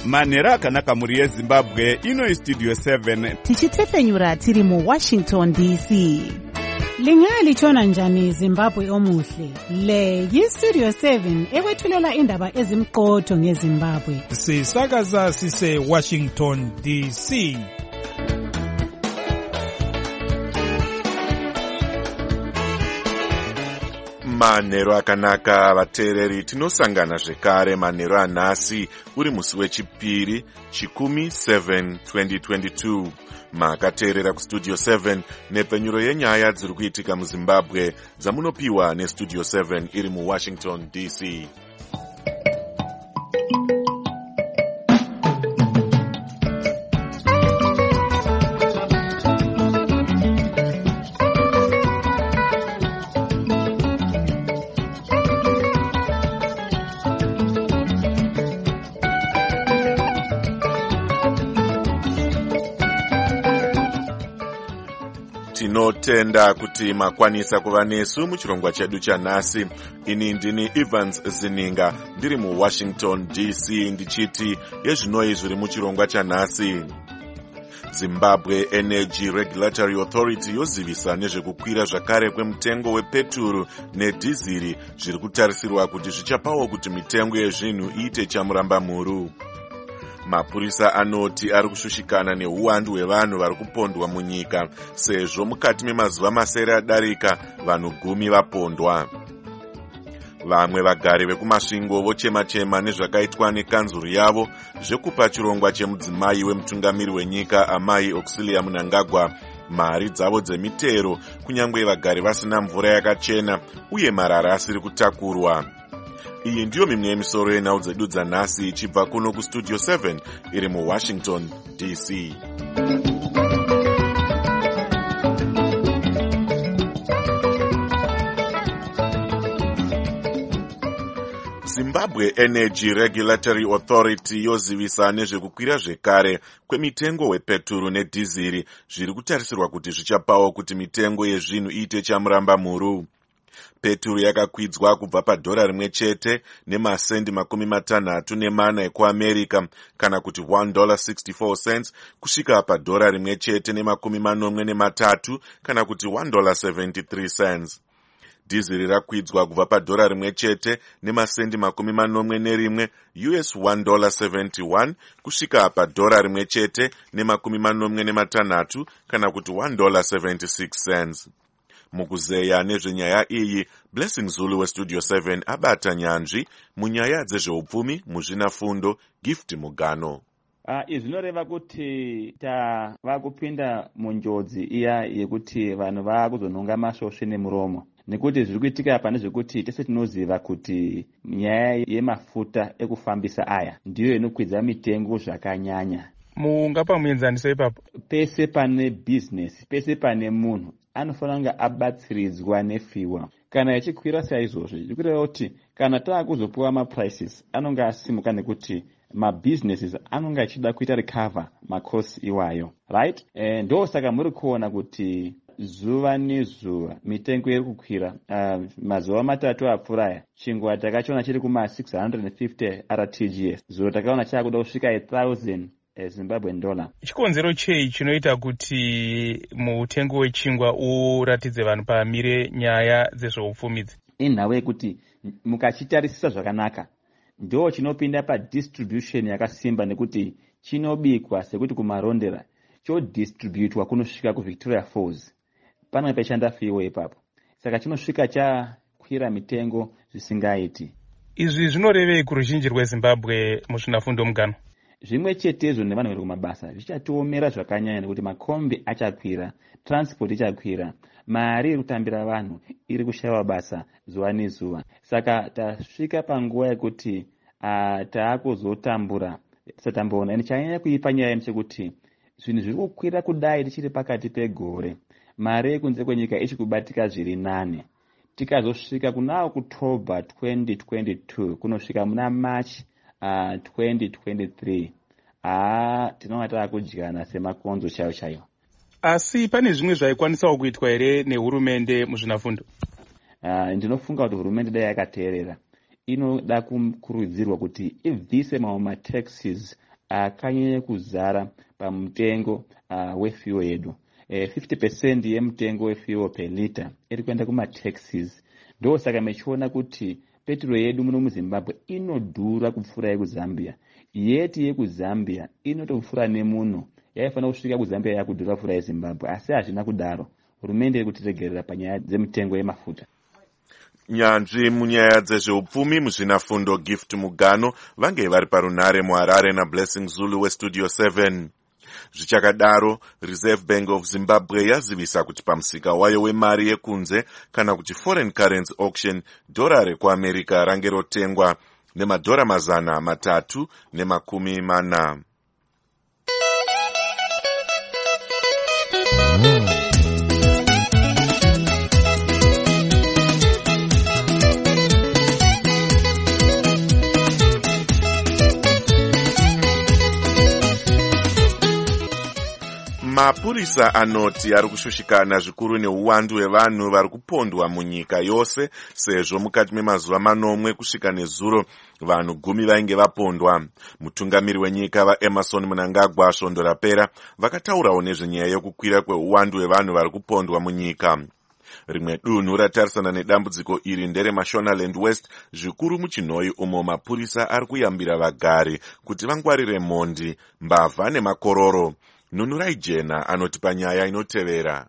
manhero akanaka muri yezimbabwe. Ino istudio 7 tichitefenyura tiri muWashington DC. Lingalitshona njani Zimbabwe omuhle? Le yistudio 7 ekwethulela indaba ezimqotho ngeZimbabwe. Sisakaza sise Washington DC. Manhero akanaka vateereri, tinosangana zvekare manhero anhasi uri musi wechipiri 17 2022. Makateerera kustudio 7 nepfenyuro yenyaya dziri kuitika muZimbabwe dzamunopiwa nestudio 7 iri muWashington DC. Tinotenda kuti makwanisa kuva nesu muchirongwa chedu chanhasi. Ini ndini Evans Zininga ndiri muWashington DC ndichiti yezvinoi zviri muchirongwa chanhasi. Zimbabwe Energy Regulatory Authority yozivisa nezvekukwira zvakare kwemutengo wepeturu nedhiziri zviri kutarisirwa kuti zvichapawo kuti mitengo yezvinhu iite chamurambamuru. Mapurisa anoti ari kushushikana neuwandu hwevanhu vari kupondwa munyika sezvo mukati memazuva masere adarika vanhu 10 vapondwa. Vamwe vagari vekumasvingo vochema-chema nezvakaitwa nekanzuru yavo zvekupa chirongwa chemudzimai wemutungamiri wenyika Amai Auxilia Mnangagwa mari dzavo dzemitero kunyange vagari vasina mvura yakachena uye marara asiri kutakurwa. Iyi ndiyo mimwe yemisoro yenhau dzedu dzanhasi ichibva kuno kustudio 7 iri muWashington DC. Zimbabwe Energy Regulatory Authority yozivisa nezvekukwira zvekare kwemitengo wepeturu nedhiziri zviri kutarisirwa kuti zvichapawo kuti mitengo yezvinhu iite chamurambamuru. Peturu yakakwidzwa kubva padhora rimwe chete nemasendi 64 ekuAmerica kana kuti $1.64 kusvika padhora rimwe chete ne43 kana kuti $1.73. Dhiziri rakwidzwa kubva padhora rimwe chete nemasendi 41 US $1.71 kusvika padhora rimwe chete ne46 kana kuti $1.76. Mukuzeya nezvenyaya iyi, Blessing Zulu westudio 7 abata nyanzvi munyaya dzezveupfumi muzvinafundo Gift Mugano. Izvi zvinoreva kuti tava kupinda munjodzi iya yekuti vanhu vakuzonhonga masvosve nemuromo. Nekuti zviri kuitika pane zvekuti tese tinoziva kuti nyaya yemafuta ekufambisa aya ndiyo inokwidza mitengo zvakanyanya. Mungapa muenzanisa ipapo? Pese pane business, pese pane munhu anofanira kunge abatsiridzwa nefiwa. Kana ichikwira saizvozvi, zvikureva kuti kana taakuzopiwa maprices anonge asimuka nekuti mabusinesses anonge achida kuita recover macosts iwayo, right? Ndo saka muri kuona kuti zuva nezuva mitengo iri kukwira. Mazuva matatu apfuura chingwa takachiona chiri kuma 650 RTGS, zuro takaona chakuda kusvika 1000 Zimbabwean dollar. Chikonzero chei chinoita kuti mutengo wechingwa uratidze vanhu pamire nyaya dzezveupfumi? Inhau yekuti mukachitarisisa zvakanaka ndo chinopinda padistribution yakasimba, nekuti chinobikwa sekuti kumarondera chodistributwa kunosvika kuVictoria Falls. Panenge pachanda fiwo ipapo, saka chinosvika chakwira mitengo zvisingaiti. Izvi zvinorevei kuruzhinji rweZimbabwe muzvinafundo Mugano? Zvimwe chetezvo nevanhu vari kumabasa zvichatiomera zvakanyanya nekuti makombi achakwira, transport ichakwira, mari iri kutambira vanhu iri kushayiwa basa zuva nezuva. Saka tasvika panguva yekuti taakuzotambura tisatamboona. Ini chanyanya kuipa nyaya nechekuti zvinhu zviri kukwira kudai tichiri pakati pegore, mari yekunze kwenyika ichikubatika zviri nane. Tikazosvika kuna October 2022 kunosvika muna March 2023 tinonga taakudyana semakonzo chaiwo chaiwo. Asi pane zvimwe zvaikwanisawo kuitwa here nehurumende muzvinafundo? Ndinofunga kuti hurumende dai yakateerera inoda kukurudzirwa kuti ibvise mamwe mataxes akanyanya kuzara pamutengo wefuel yedu. 50% yemutengo wefuel per liter iri kuenda kumataxes. Ndo saka mechiona kuti petrol yedu muno muZimbabwe inodhura kupfuura yekuzambia. Yeti yekuzambia inotopfuura nemuno. Yaifanira kusvika kuzambia yakudhura kupfuura yeZimbabwe, asi hazvina kudaro. Hurumende iri kutiregerera panyaya dzemitengo yemafuta. Nyanzvi munyaya dzezveupfumi muzvinafundo Gift Mugano vange vari parunhare muHarare naBlessing Zulu weStudio 7. Zvichakadaro, Reserve Bank of Zimbabwe yazivisa kuti pamusika wayo wemari yekunze kana kuti foreign currency auction, dhora rekuAmerica range rotengwa nemadhora 340. Mapurisa anoti ari kushushikana zvikuru neuwandu hwevanhu vari kupondwa munyika yose, sezvo mukati memazuva manomwe kusvika nezuro vanhu 10 vainge vapondwa. Mutungamiri wenyika vaEmerson Mnangagwa svondo rapera vakataurawo nezvenyaya yekukwira kweuwandu hwevanhu vari kupondwa munyika. Rimwe dunhu ratarisana nedambudziko iri ndereMashonaland West, zvikuru muChinhoyi, umo mapurisa ari kuyambira vagari kuti vangwarire mhondi, mbavha nemakororo. Nunurai Jena anoti panyaya inotevera.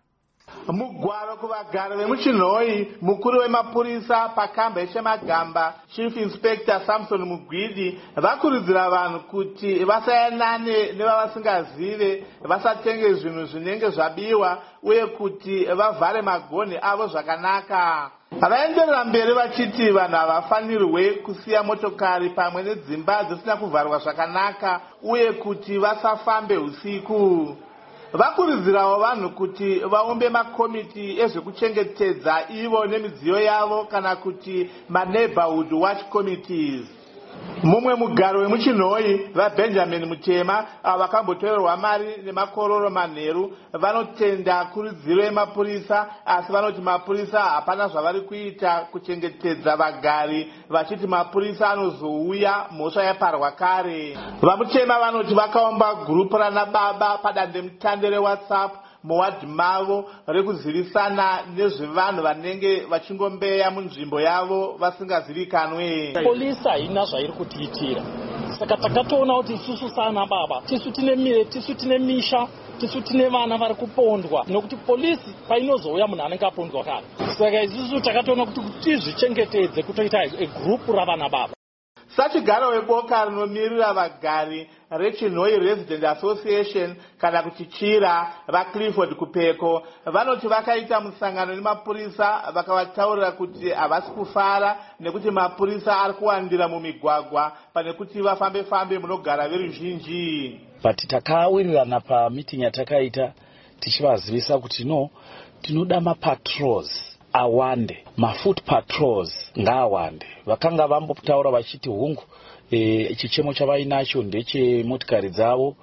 Mugwaro kuvagari vemuChinhoyi, mukuru wemapurisa pakamba yeChemagamba, Chief Inspector Samson Mugwidi, vakurudzira vanhu kuti vasayanane nevavasingazive, vasatenge zvinhu zvinenge zvabiwa, uye kuti vavhare magonhi avo zvakanaka. Vaenderera mberi vachiti vanhu havafanirwe kusiya motokari pamwe nedzimba dzisina kuvharwa zvakanaka, uye kuti vasafambe usiku. Vakurudzirawo vanhu kuti vaumbe makomiti ezvekuchengetedza ivo nemidziyo yavo, kana kuti maneighborhood watch committees. Mumwe mugaro wemuChinhoyi, vaBenjamin Mutema, vakambotorerwa mari nemakororo manheru, vanotenda kurudziro yemapurisa, asi vanoti mapurisa hapana zvavari kuita kuchengetedza vagari, vachiti mapurisa anozouya mhosva yaparwa kare. VaMutema vanoti vakaumba gurupu ranababa padandemutande reWhatsApp muwadhi mavo rekuzivisana nezvevanhu vanenge vachingombeya munzvimbo yavo vasingazivikanwe. Polisi haina zvairi kutiitira, saka takatoona kuti isusu sana baba tisu tine mire, tisu tine misha, tisu tine vana vari kupondwa, nokuti polisi painozouya munhu anenge apondwa kare. Saka isusu takatoona kuti tizvichengetedze kutoita egrupu ravana baba. Sachigaro weboka rinomirira vagari reChinhoyi Resident Association, kana kuti Chira, vaClifford Kupeko, vanoti vakaita musangano nemapurisa vakavataurira kuti havasi kufara nekuti mapurisa ari kuwandira mumigwagwa pane kuti vafambe munogara veruzhinji. But takawirirana pamiting yatakaita tichivazivisa kuti no, tinoda mapatrols awande, mafoot patrols ngaawande. Vakanga vambotaura vachiti hungu chichemo chavainacho ndechemotikari dzavo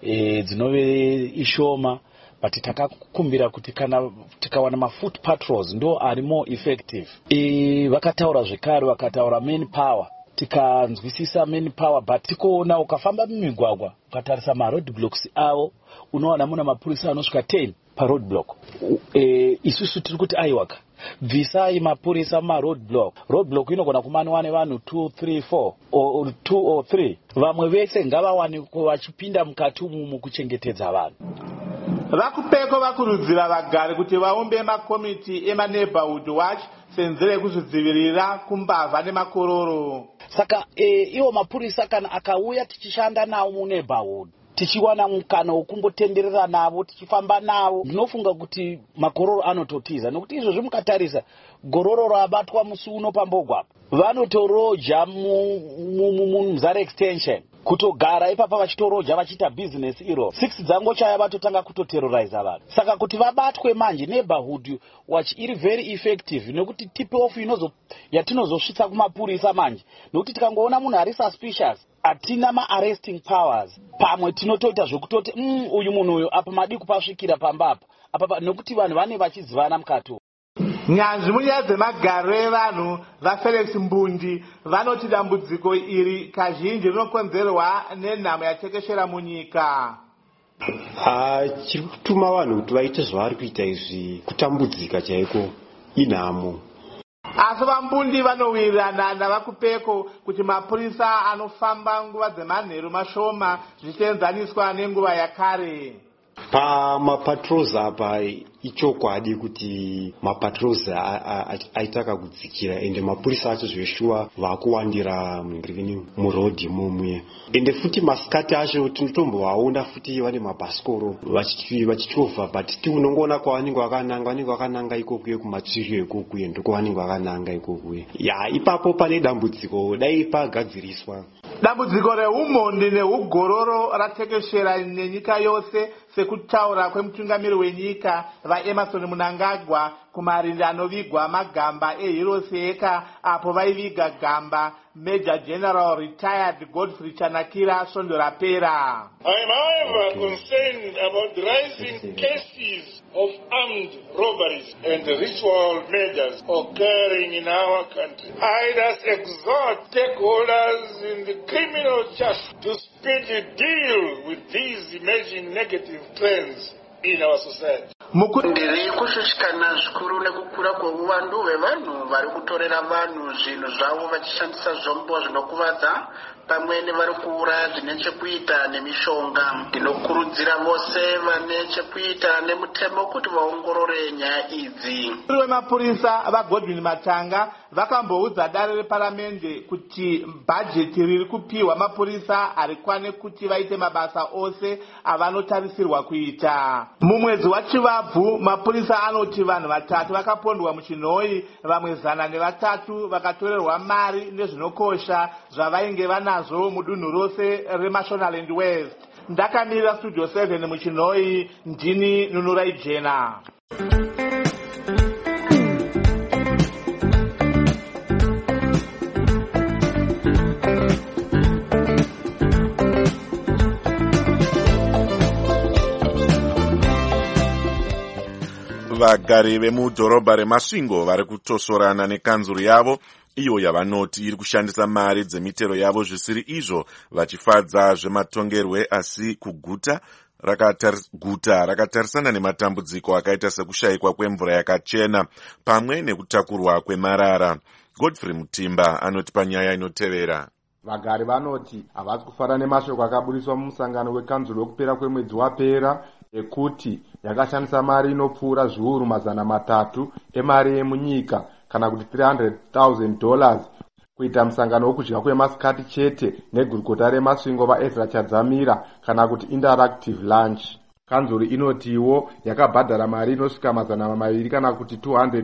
dzinove ishoma, but takakumbira kuti kana tikawana mafoot patrols ndo ari more effective. Vakataura zvekare, vakataura manpower, tikanzwisisa manpower, but tikoona ukafamba mumigwagwa ukatarisa maroadblocks avo unoona muna mapurisa anosvika 10 paroadblock. Isusu tiri kuti aiwaka bvisai mapurisa roadblock inogona kumaniwa nevanhu 2, 3, 4 or 2 or 3. Vamwe vese ngavawani vachipinda mukati umu kuchengetedza vanhu. VaKupeko vakurudzira vagari kuti vaumbe makomiti emaneighborhood watch senzira yekuzvidzivirira kumbavha nemakororo. Saka iwo mapurisa kana akauya tichishanda nawo muneighborhood, tichiwana mukana wokumbotenderera navo, tichifamba navo, ndinofunga kuti makororo anototiza, nokuti izvozvo mukatarisa gororo rabatwa musi uno pambogwa vanotoroja muMzare extension, kutogara ipapa vachitoroja vachiita business iro 6 dzangochaya vatotanga kutoterrorize vanhu. Saka kuti vabatwe manje neighborhood watch iri very effective, nekuti tip off yatinozosvitsa kumapurisa manje, nekuti tikangoona munhu ari suspicious atina ma-arresting powers, pamwe tinotoita zvokutoti uyu munhu uyu apa madii kupasvikira pamba apa, nekuti vanhu vane vachizivana mukati. nyanzvi munyaya dzemagariro evanhu vafelix mbundi vanoti dambudziko iri kazhinji rinokonzerwa nenhamo yatekeshera munyika. Chiri kutuma vanhu kuti vaite zvavari kuita izvi kutambudzika chaiko inhamo. Asi vambundi vanowirirana navakupeko kuti mapurisa anofamba nguva dzemanheru mashoma zvichienzaniswa nenguva yakare. Pamapatrols apa ichokwadi kuti mapatrols aitaka kudzikira ende mapurisa acho zveshuwa vakuwandira murodhi mumwe ende futi masikati acho tinotombovaona futi vane mabhasikoro vachichovha but unongoona kwavanenge vakananga ikokuye kumatsvirio ikokuye ndokovanenge vakananga ikokuye ipapo pane dambudziko dai pagadziriswa. Dambudziko reumhondi neugororo ratekeshera nenyika yose sekutaura kwemutungamiri wenyika vaEmerson Mnangagwa kumarinde anovigwa magamba eHiroseka apo vaiviga gamba Major General retired Godfrey Chanakira Svondo rapera. I am however concerned about the rising cases of armed robberies and ritual measures occurring in our country. I thus exhort stakeholders in the criminal justice to speedily deal with these emerging negative trends in our society. Ndiri kushushikana zvikuru nekukura kweuwandu hwevanhu vari kutorera vanhu zvinhu zvavo vachishandisa zvombo zvinokuvadza pamwe nevari kuuraya zvine chekuita nemishonga. Ndinokurudzira vose vane chekuita nemutemo kuti vaongorore nyaya idzi. Vemapurisa vaGodwin Matanga vakamboudza dare reparamende kuti bhajeti riri kupiwa mapurisa harikwane kuti vaite mabasa ose avanotarisirwa kuita. Mumwedzi waChivabvu mapurisa anoti vanhu 3 vakapondwa muchinhoi, vamwe 103 vakatorerwa mari nezvinokosha zvavainge vanazvo mudunhu rose reMashonaland West. Ndakamirira Studio 7 muchinhoi, ndini Nunurai Jena. Vagari vemudhorobha reMasvingo vari kutosorana nekanzuru yavo iyo yavanoti iri kushandisa mari dzemitero yavo zvisiri izvo vachifadza zvematongerwe asi kuguta rakatarisana nematambudziko akaita sekushayikwa kwemvura yakachena pamwe nekutakurwa kwemarara. Godfrey Mutimba anoti panyaya inotevera. Vagari vanoti havasi kufara nemashoko akaburiswa mumusangano wekanzuru wekupera kwemwedzi wapera ekuti yakashandisa mari inopfuura zviuru 300 emari yemunyika kana kuti $300,000 kuita musangano wokudya kwemasikati chete negurukota reMasvingo vaEzra Chadzamira kana kuti interactive lunch. Kanzuru inotiwo yakabhadhara mari inosvika $200 kana kuti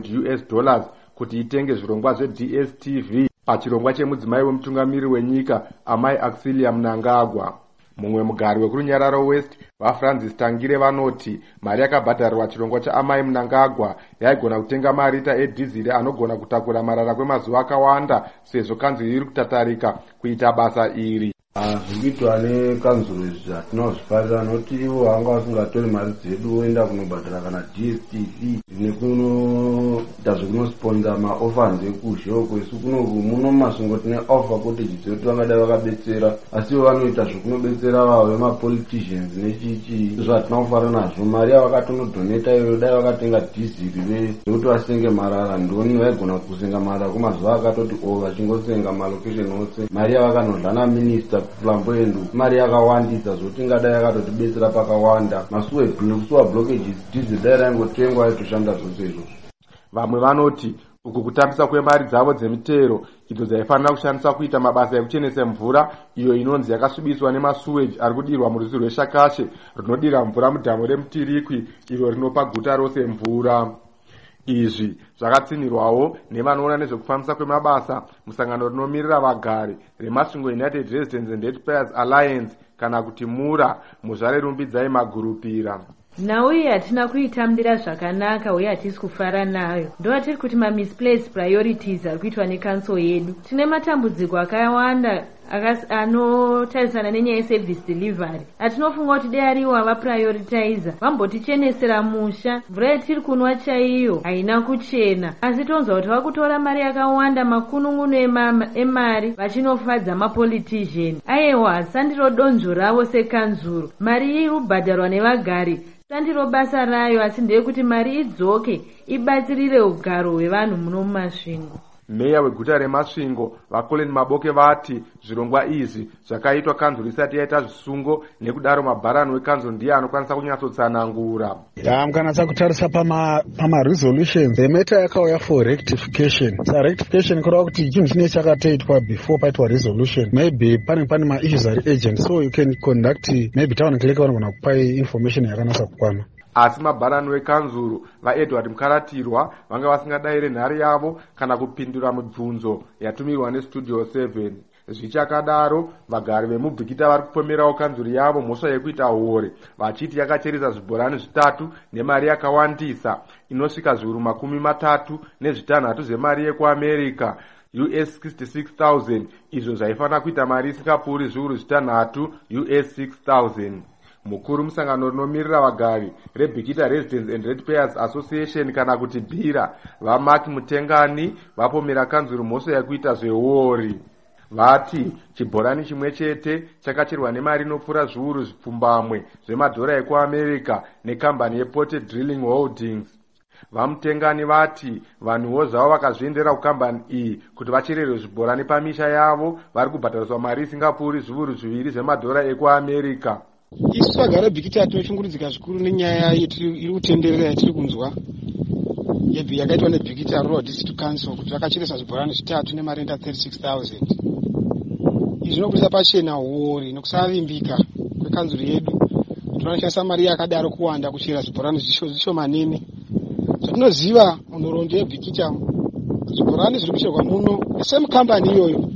$200 kuti itenge zvirongwa zveDSTV pachirongwa chemudzimai wemutungamiri wenyika Amai Auxilia Mnangagwa. Mumwe mugari wekurunyararo West vaFrancis Tangire vanoti mari yakabhadharirwa chirongwa chaAmai Mnangagwa yaigona kutenga marita edhiziri anogona kutakura marara kwemazuva akawanda sezvo kanzuru iri kutatarika kuita basa iri. Zvikuitwa nekanzuru izvi zvatinozvifarira noti ivo vanga vasingatori mari dzedu voenda kunobhadhara kana DSTV nekunoita zvekunosponza maofans ekuzhoko. Isu kunoku muno Masvingo tine offer cottages yekuti vangadai vakabetsera asi ivo vanoita zvekunobetsera vavo vemapoliticians nechichi zvatinofara nazvo. Mari yavakatonodoneta iyo dai vakatenga dhiziri vekuti vasenge marara ndoni vaigona kusenga marara kwemazuva akatoti vachingosenga malocation ose. Mari yavakanodlana minister flamboyant mari yakawandisa zvoti ngadai yakatotibetsera pakawanda. Masuwa blockages dhiziri dai raingotengwa aitoshanda zvose izvozvo. Vamwe vanoti uku kutambisa kwemari dzavo dzemitero idzo dzaifanira kushandiswa kuita mabasa ekuchenesa mvura iyo inonzi yakasvibiswa nemasuweji ari kudirwa murwizi rweShakashe runodira mvura mudhamu reMutirikwi iro rinopa guta rose mvura. Izvi zvakatsinirwawo nevanoona nezvekufambisa kwemabasa musangano rinomirira vagari reMasvingo United Residents and Ratepayers Alliance kana kuti MURA muzvare rumbidzai magurupira. Nhau iyi hatina kuitambira zvakanaka uye hatisi kufara nayo. Ndova tiri kuti misplaced priorities ari kuitwa nekanso yedu. Tine matambudziko akawanda anotarisana nenyaya yeservice delivery atinofunga kuti dei ariwo avaprioritiza vambotichenesera musha. Mvura yatiri kunwa chaiyo haina kuchena, asi tonzwa kuti vakutora mari yakawanda, makunun'unu emari vachinofadza mapolitician. Aiwa, sandiro donzvo ravo sekanzuro. Mari iyi ubhadharwa nevagari, sandiro basa rayo, asi ndeyekuti mari idzoke ibatsirire ugaro hwevanhu muno mumasvingo. Meya weguta remasvingo vaColin Maboke vati zvirongwa izvi zvakaitwa kanzuro isati yaita zvisungo, nekudaro mabharani wekanzuro ndiye anokwanisa kunyatsotsanangura. Mukanatsa kutarisa pama-resolutions emeta yakauya for rectification. Rectification kureva kuti chinhu chine chakatoitwa before paitwa resolution. Maybe pane ma-issues ari agent, so you can conduct maybe town clerk vanogona kupai information yakanasa kukwana. Asi mabharani wekanzuro vaEdward Mukaratirwa vanga vasingadayire nhare yavo kana kupindura mibvunzo yatumirwa neStudio 7. Zvichakadaro, vagari vemubhikita vari kupomerawo kanzuro yavo mhosva yekuita hore, vachiti yakacheresa zvibhorani 3 nemari yakawandisa inosvika zviuru 36 zvemari yekuAmerica US 66,000, izvo zvaifanira kuita mari isingapfuuri zviuru 6 US 6,000. Mukuru musangano rinomirira vagari reBhikita Residents and Ratepayers Association kana kuti BIRA vaMark Mutengani vapomera kanzuro mhosva yekuita zveuori. Vati chibhorani chimwe chete chakacherwa nemari inopfuura zviuru zvipfumbamwe zvemadhora ekuAmerica nekambani yePorted Drilling Holdings. VaMutengani vati vanhuwo zvavo vakazviendera kukambani iyi kuti vachererwe zvibhorani pamisha yavo vari kubhadhariswa mari isingapfuuri zviuru 2 zvemadhora ekuAmerica. Isu vagari veBhikita tinoshungurudzika zvikuru nenyaya iri kutenderera yatiri kunzwa yakaitwa neBhikita Rural District Council kuti vakacheresa zvibhorani 3 nemarenda 36,000. Izvi zvinobudisa pachena huori nekusavimbika kwekanzuro yedu. Tinonoshandisa mari yakadaro kuwanda kuchera zvibhorani zvishomanene. Zvatinoziva munhoroondo yeBhikita, zvibhorani zviri kucherwa muno same company iyoyo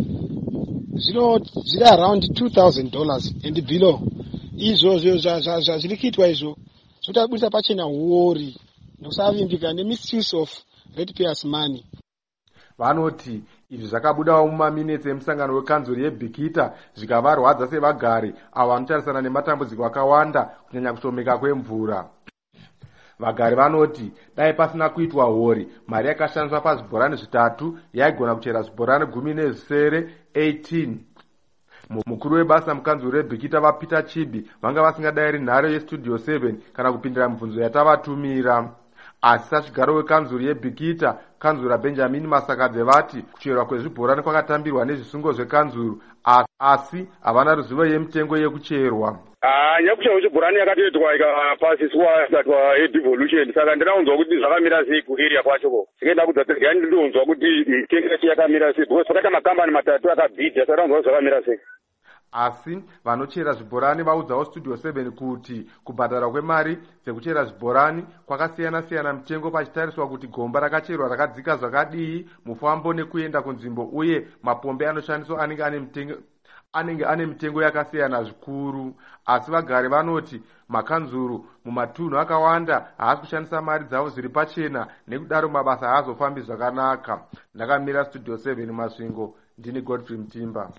zviri around $2,000 and below. Izvo zviri kuitwa izvo zvotabudisa pachena huori nekusavimbika nemisuse of ratepayers money. Vanoti izvi zvakabudawo mumaminitsi emusangano wekanzuro yeBhikita zvikavarwadza sevagari avo vanotarisana nematambudziko akawanda kunyanya kushomeka kwemvura. Vagari vanoti dai pasina kuitwa hori, mari yakashandiswa pazvibhorani 3 yaigona kuchera zvibhorani 18. Mukuru webasa mukanzuro reBhikita vaPeter Chibi vanga vasingadayiri nhare yeStudio 7 kana kupindira mibvunzo yatavatumira. Asi sachigaro wekanzuro yeBhikita, kanzuro Benjamin Masakadze vati kucherwa kwezvibhorani kwakatambirwa nezvisungo zvekanzuro, asi havana ruzivo yemitengo yekucherwa. Nyakucherwa chibhorani yakatoitwa ikapasiswa ikatwa devolution, saka ndinaunzwa kuti zvakamira sei kuarea kwacho. Zikaenda kudzatezgani ndinonzwa kuti mitengo yacho yakamira sei, because pakaita makambani 3 akabhidha, saka ndaunzwa kuti zvakamira sei. Asi vanochera zvibhorani vaudzawo Studio 7 kuti kubhadhara kwemari dzekuchera zvibhorani kwakasiyana-siyana mitengo pachitariswa kuti gomba rakacherwa rakadzika zvakadii, mufambo nekuenda kunzvimbo, uye mapombe anoshandiswa anenge ane mitengo yakasiyana zvikuru. Asi vagari vanoti makanzuro mumatunhu akawanda haasi kushandisa mari dzavo zviri pachena, nekudaro mabasa haazofambi zvakanaka. Ndakamira Studio 7 Masvingo, ndini Godfrey Mtimba.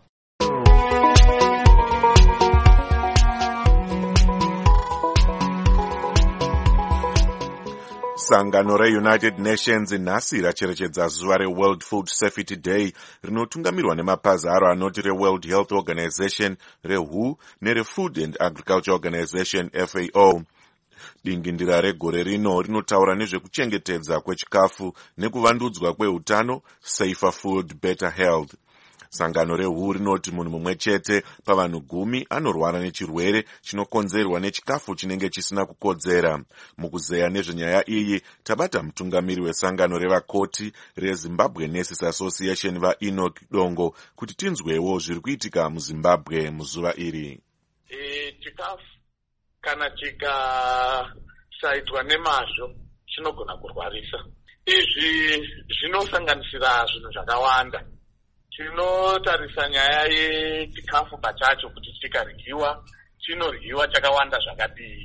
Sangano reUnited Nations nhasi racherechedza zuva reWorld Food Safety Day rinotungamirwa nemapazi aro anoti reWorld Health Organization, reWHO nereFood and Agriculture Organization FAO. Dingindira regore rino rinotaura nezvekuchengetedza kwechikafu nekuvandudzwa kweutano, safer food, better health. Sangano reWHO rinoti munhu mumwe chete pavanhu 10 anorwara nechirwere chinokonzerwa nechikafu chinenge chisina kukodzera. Mukuzeya nezvenyaya iyi tabata mutungamiri wesangano revakoti reZimbabwe Nurses Association vaEnoch Dongo kuti tinzwewo zviri kuitika muZimbabwe muzuva iri. Chikafu kana chikasaitwa nemazvo chinogona kurwarisa. Izvi zvinosanganisira zvinhu zvakawanda. Tinotarisa nyaya yechikafu pachacho kuti chikaryiwa chinoryiwa chakawanda zvakadii.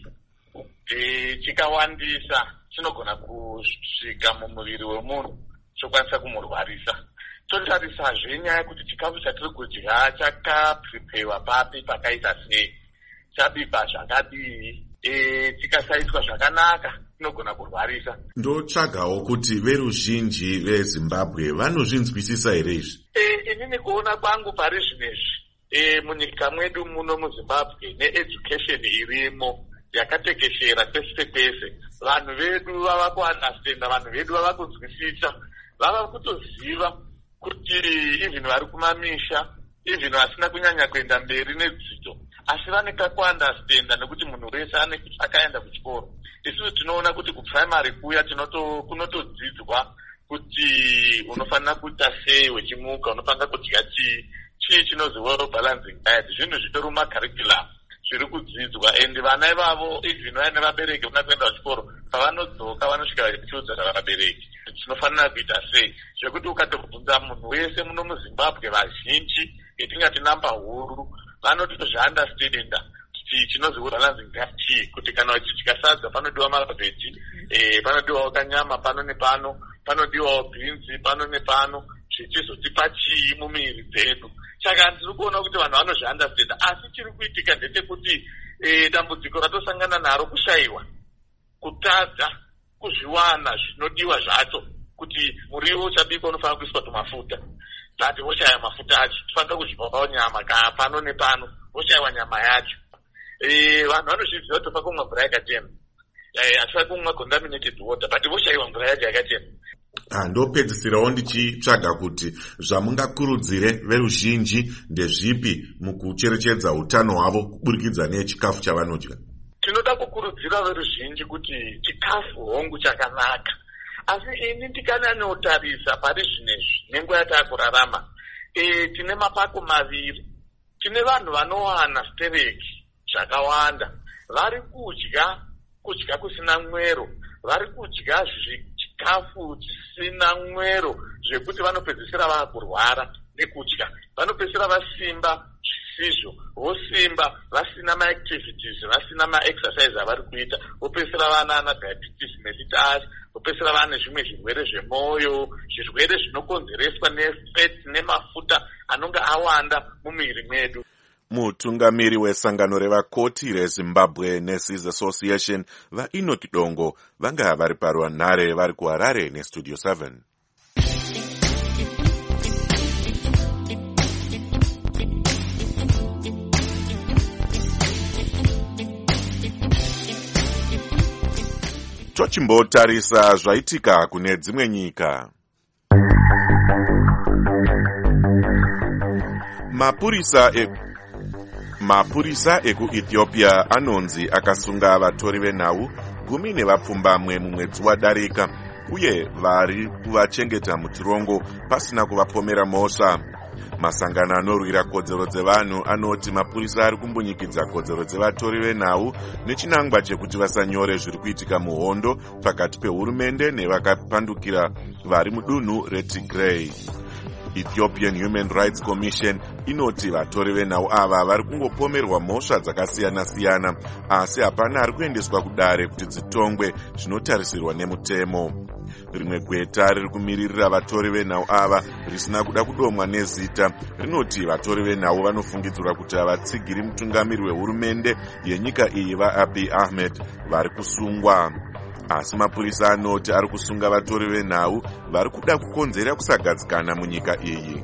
Chikawandisa chinogona kusvika mumuviri wemunhu chokwanisa kumurwarisa. totarisazve nyaya yekuti chikafu chatiri kudya chakaprepewa papi pakaita sei, chabikwa zvakadii, tikasaitwa zvakanaka tinogona kurwarisa. Ndotsvagawo kuti veruzhinji veZimbabwe vanozvinzwisisa here izvi? Inini kuona kwangu pari zvinezvi munyika mwedu muno muZimbabwe needucation irimo yakatekeshera kwese kwese, vanhu vedu vava kuandastenda, vanhu vedu vava kunzwisisa, vava kutoziva kuti even vari kumamisha, even vasina kunyanya kuenda mberi nedzidzo, asi vaneka kuandastenda nekuti munhu wese akaenda kuchikoro. Isusu tinoona kuti kuprimary kuya kunotodzidzwa kuti unofanira kuita sei wechimuka, unofanira kudya chii chinonzi well balancing diet, zvinhu zvitori mumacarriculum zviri kudzidzwa, and vana ivavo even vaine vabereki vana kuenda kuchikoro, pavanodzoka vanosvika vachiudzana vabereki tinofanira kuita sei, zvekuti ukatobvunza munhu wese muno muZimbabwe vazhinji yetingati namba huru vanotozviandastenda kuti chinonzi balancing diet chii, kuti kana vachidya sadza panodiwa mabheji, panodiwawo kanyama pano nepano, panodiwawo bhinzi pano nepano, zvichizotipa chii mumiri dzedu. Saka ndiri kuona kuti vanhu vanozviandastenda, asi chiri kuitika ndechekuti dambudziko ratosangana naro kushayiwa, kutadza kuzviwana zvinodiwa zvacho, kuti muriwo uchabikwa unofanira kuiswa tumafuta, tati woshaya mafuta acho, tofanira kuzvipawo nyama pano nepano, woshayiwa nyama yacho. Vanhu vanozviziva kuti tofanira kumwa mvura yakachena, asifai kumwa contaminated water, but voshayiwa mvura yacho yakachena. Ndopedzisirawo ndichitsvaga kuti zvamungakurudzire veruzhinji ndezvipi mukucherechedza utano hwavo kuburikidza nechikafu chavanodya? Tinoda kukurudzira veruzhinji kuti chikafu hongu chakanaka, asi ini ndikananotarisa pari zvinezvi nenguva yatakurarama, tine mapako maviri. Tine vanhu vanowana stereki zvakawanda, vari kudya kusina mwero, vari kudya chikafu chisina mwero zvekuti vanopedzisira vakurwara nekudya, vanopedzisira vasimba zvisizvo, vosimba vasina maactivities, vasina maexercise avari kuita, vopedzisira vana diabetes mellitus, vopedzisira vane zvimwe zvirwere zvemwoyo, zvirwere zvinokonzereswa nefats nemafuta anonga awanda mumwiri mwedu. Mutungamiri wesangano revakoti reZimbabwe Nurses Association vaEnoch Dongo vanga vari parwanhare vari kuHarare neStudio 7. Tochimbotarisa zvaitika kune dzimwe nyika. Mapurisa ekuEthiopia anonzi akasunga vatori venhau 10 nevapfumbamwe mumwedzi wadarika, uye vari kuvachengeta muchirongo pasina kuvapomera mhosva. Masangano anorwira kodzero dzevanhu anoti mapurisa ari kumbunyikidza kodzero dzevatori venhau nechinangwa chekuti vasanyore zviri kuitika muhondo pakati pehurumende nevakapandukira vari mudunhu reTigray. Ethiopian Human Rights Commission inoti vatori venhau ava vari kungopomerwa mhosva dzakasiyana-siyana, asi hapana ari kuendeswa kudare kuti dzitongwe zvinotarisirwa nemutemo. Rimwe gweta riri kumiririra vatori venhau ava risina kuda kudomwa nezita rinoti vatori venhau vanofungidzirwa kuti havatsigiri mutungamiri wehurumende yenyika iyi vaAbiy Ahmed vari kusungwa. Asi mapurisa anoti ari kusunga vatori venhau vari kuda kukonzera kusagadzikana munyika iyi.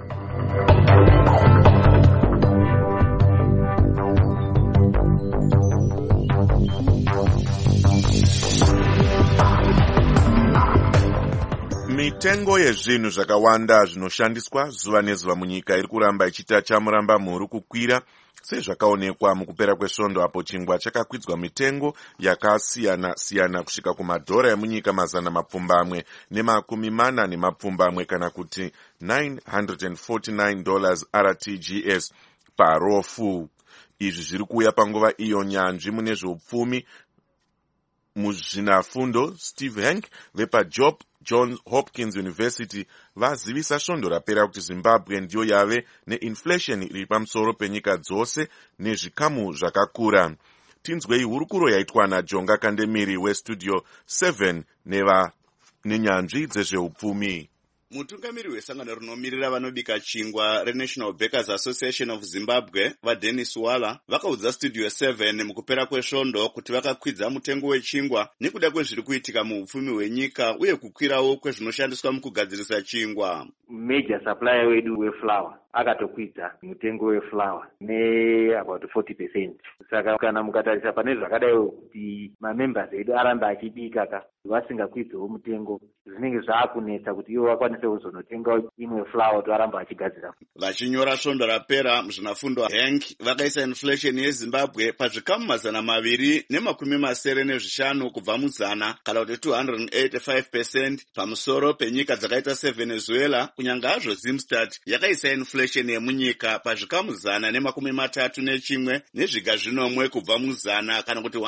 Mitengo yezvinhu zvakawanda zvinoshandiswa zuva nezuva munyika iri kuramba ichiita chamuramba mhuru kukwira, sezvakaonekwa mukupera kwesvondo apo chingwa chakakwidzwa mitengo yakasiyana-siyana kusvika kumadhora emunyika 440 kana kuti $949 RTGS parofu. Izvi zviri kuuya panguva iyo nyanzvi mune zveupfumi muzvinafundo Steve Hank vepaJohns Hopkins University vazivisa svondo rapera kuti Zimbabwe ndiyo yave neinflation iri pamusoro penyika dzose nezvikamu zvakakura. Tinzwei hurukuro yaitwa naJonga Kandemiri weStudio 7 nenyanzvi dzezveupfumi. Mutungamiri wesangano rinomirira vanobika chingwa reNational Bakers Association of Zimbabwe vaDennis Wala vakaudza Studio 7 mukupera kwesvondo kuti vakakwidza mutengo wechingwa nekuda kwezviri kuitika muupfumi hwenyika uye kukwirawo kwezvinoshandiswa mukugadzirisa chingwa. Major supplier wedu weflour akatokwidza mutengo weflour about 40%. Saka kana mukatarisa pane zvakadai kuti mamembers edu aramba achibika vasingakwidzewo mutengo zvinenge zvaakunetsa kuti ivo vakwanise kuzonotenga imwe flour toaramba achigadzira. Vachinyora svondo rapera muzvinafundo Hank vakaisa inflation yeZimbabwe pazvikamu 295 kubva muzana kana kuti 285% pamusoro penyika dzakaita seVenezuela, kunyanga hazvo Zimstat yakaisa inflation yemunyika pazvikamu 131 nezviga zvinomwe kubva muzana kana kuti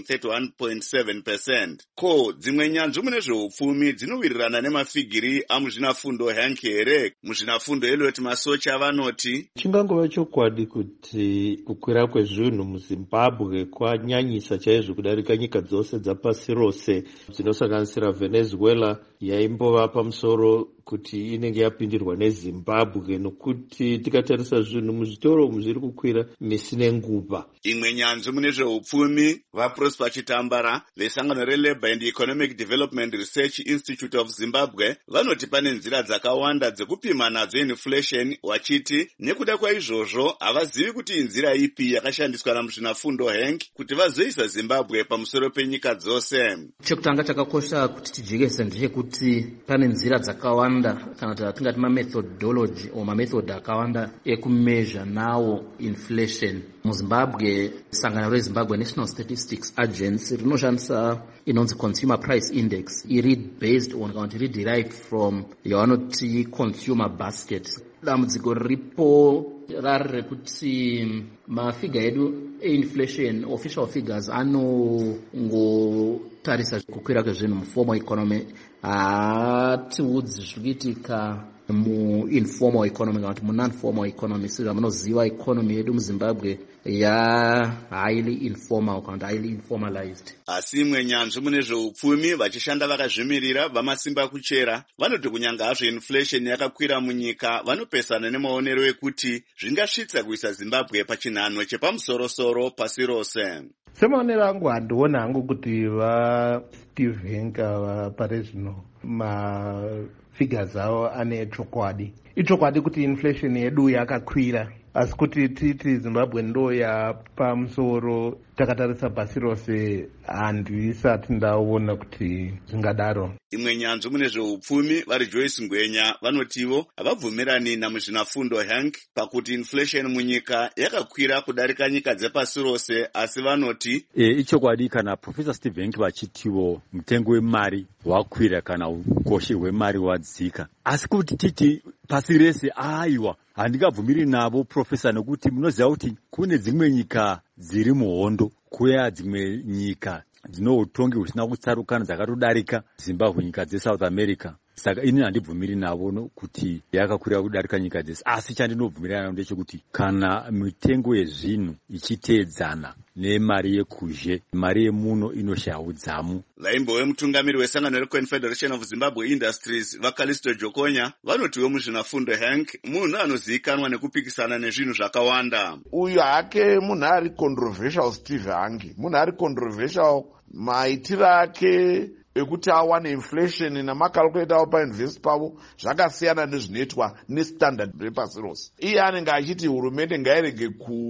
131.7%. Ko dzimwe nyanzvi mune zveupfumi dzinowirirana nemafigiri amuzvinafundo Hank here? Muzvinafundo Elliot Masocha vanoti chingangova chokwadi kuti kukwira kwezvinhu muZimbabwe kwanyanyisa chaizvo kudarika nyika dzose dzapasi rose dzinosanganisira Venezuela yaimbova pamusoro kuti inenge yapindirwa neZimbabwe, nokuti tikatarisa zvinhu muzvitoro zviri kukwira misi nenguva. Imwe nyanzvi mune zveupfumi vaProsper Chitambara vesangano reLabour and Economic Development Research Institute of Zimbabwe vanoti pane nzira dzakawanda dzekupima nadzo inflation, wachiti nekuda kwaizvozvo havazivi kuti nzira ipi yakashandiswa namuzvinafundo Hank kuti vazoisa Zimbabwe pamusoro penyika dzose. Chekutanga chakakosha kuti tijekese ndechekuti pane nzira dzakawanda kana tingati methodology or method akawanda ekumeasure nawo inflation. MuZimbabwe sangano reZimbabwe National Statistics Agency rinoshandisa inonzi Consumer Price Index, iri based on kana iri derived from yavanoti consumer basket. Dambudziko riripo rari rekuti mafiga edu inflation official figures anongotarisa kukwira kwezvinhu muformal economy, hatiudzi zvikuitika mu-informal economy kana kuti mu-non-formal economy. Sezvamunoziva economy yedu muZimbabwe highly informal kana kuti highly informalized. Asi imwe nyanzvi mune zveupfumi vachishanda vakazvimirira vamasimba kuchera vanoti kunyanga hazvo inflation yakakwira munyika vanopesana nemaonero ekuti zvingasvitsa kuisa Zimbabwe pachinhano chepamusoro-soro pasi rose. Semaonero angu handiona hangu kuti vaSteve Henka pare zvino mafigures avo ane chokwadi. Ichokwadi kuti inflation yedu yakakwira, asi kuti titi Zimbabwe ndo yapamusoro takatarisa pasi rose handisati ndaona kuti zvingadaro. Imwe nyanzvi mune zveupfumi vari Joyce Ngwenya vanotivo havabvumirani namuzvinafundo Hank pakuti inflation munyika yakakwira kudarika nyika dzepasi rose, asi vanoti ichokwadi kana Professor Steve Hank vachitivo mutengo wemari wakwira kana ukoshe hwemari wadzika, asi kuti titi pasi rese aiwa handingabvumiri navo Professor, nekuti munoziva kuti kune dzimwe nyika dziri muhondo kuya dzimwe nyika dzino utongi husina kutsarukana dzakatodarika Zimbabwe, nyika dzeSouth America. Saka ini handibvumiri navo kuti yakakwira kudarika nyika dzese, asi chandinobvumirana navo ndechekuti kana mitengo yezvinhu ichiteedzana nemari yekuzhe, mari yemuno inoshaudzamo. Vaimbowe mutungamiri wesangano reConfederation of Zimbabwe Industries vaKalisto Jokonya vanotiwo muzvinafundo Hank munhu anozivikanwa nekupikisana nezvinhu zvakawanda. Uyu hake munhu ari controversial. Steve Hank munhu ari controversial, maitiro ake ekuti awane inflation namakalkuleta avo painvest pavo zvakasiyana nezvinoitwa nestandard repasi rose. Iye anenge achiti hurumende ngairege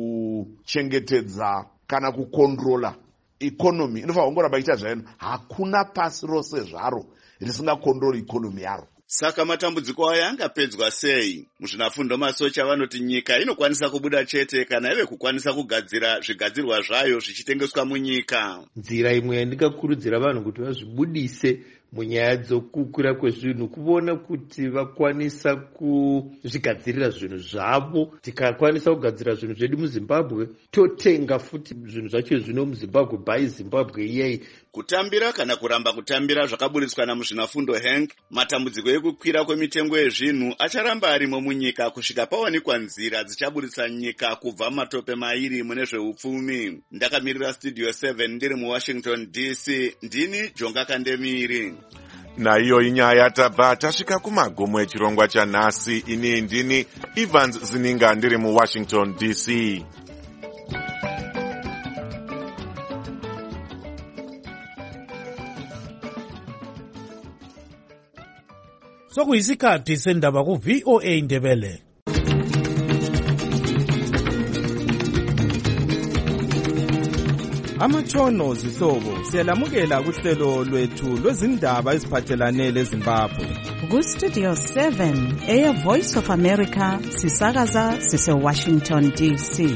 kuchengetedza kana kukontrola economy, inofanira kungoramba ichiita zvaino. Hakuna pasi rose zvaro risingakontroli economy yaro. Saka matambudziko aya angapedzwa sei? Muzvinafundo Masocha vanoti nyika inokwanisa kubuda chete kana ive kukwanisa kugadzira zvigadzirwa zvayo zvichitengeswa munyika. Nzira imwe yandingakurudzira vanhu kuti vazvibudise munyaya dzokukwira kwezvinhu, kuona kuti vakwanisa kuzvigadzirira zvinhu zvavo. Tikakwanisa kugadzira zvinhu zvedu muZimbabwe, totenga futi zvinhu zvacho zvino muZimbabwe, buy Zimbabwe iyei. Kutambira kana kuramba kutambira zvakaburitswa namuzvinafundo Hank, matambudziko ekukwira kwemitengo yezvinhu acharamba arimo munyika kusvika pawanikwa nzira dzichaburitsa nyika kubva matope mairi mune zveupfumi. Ndakamirira Studio 7 ndiri muWashington DC, ndini Jonga Kandemiri. Naiyo inyaya tabva tasvika kumagomo echirongwa chanhasi. Ini ndini Evans Zininga ndiri muWashington DC. Sokuyisikhathi sendaba ku VOA Ndebele. Amatshono zihlobo siyalamukela kuhlelo lwethu lwezindaba eziphathelane leZimbabwe. Ku Studio 7 Air Voice of America sisakaza sise Washington DC.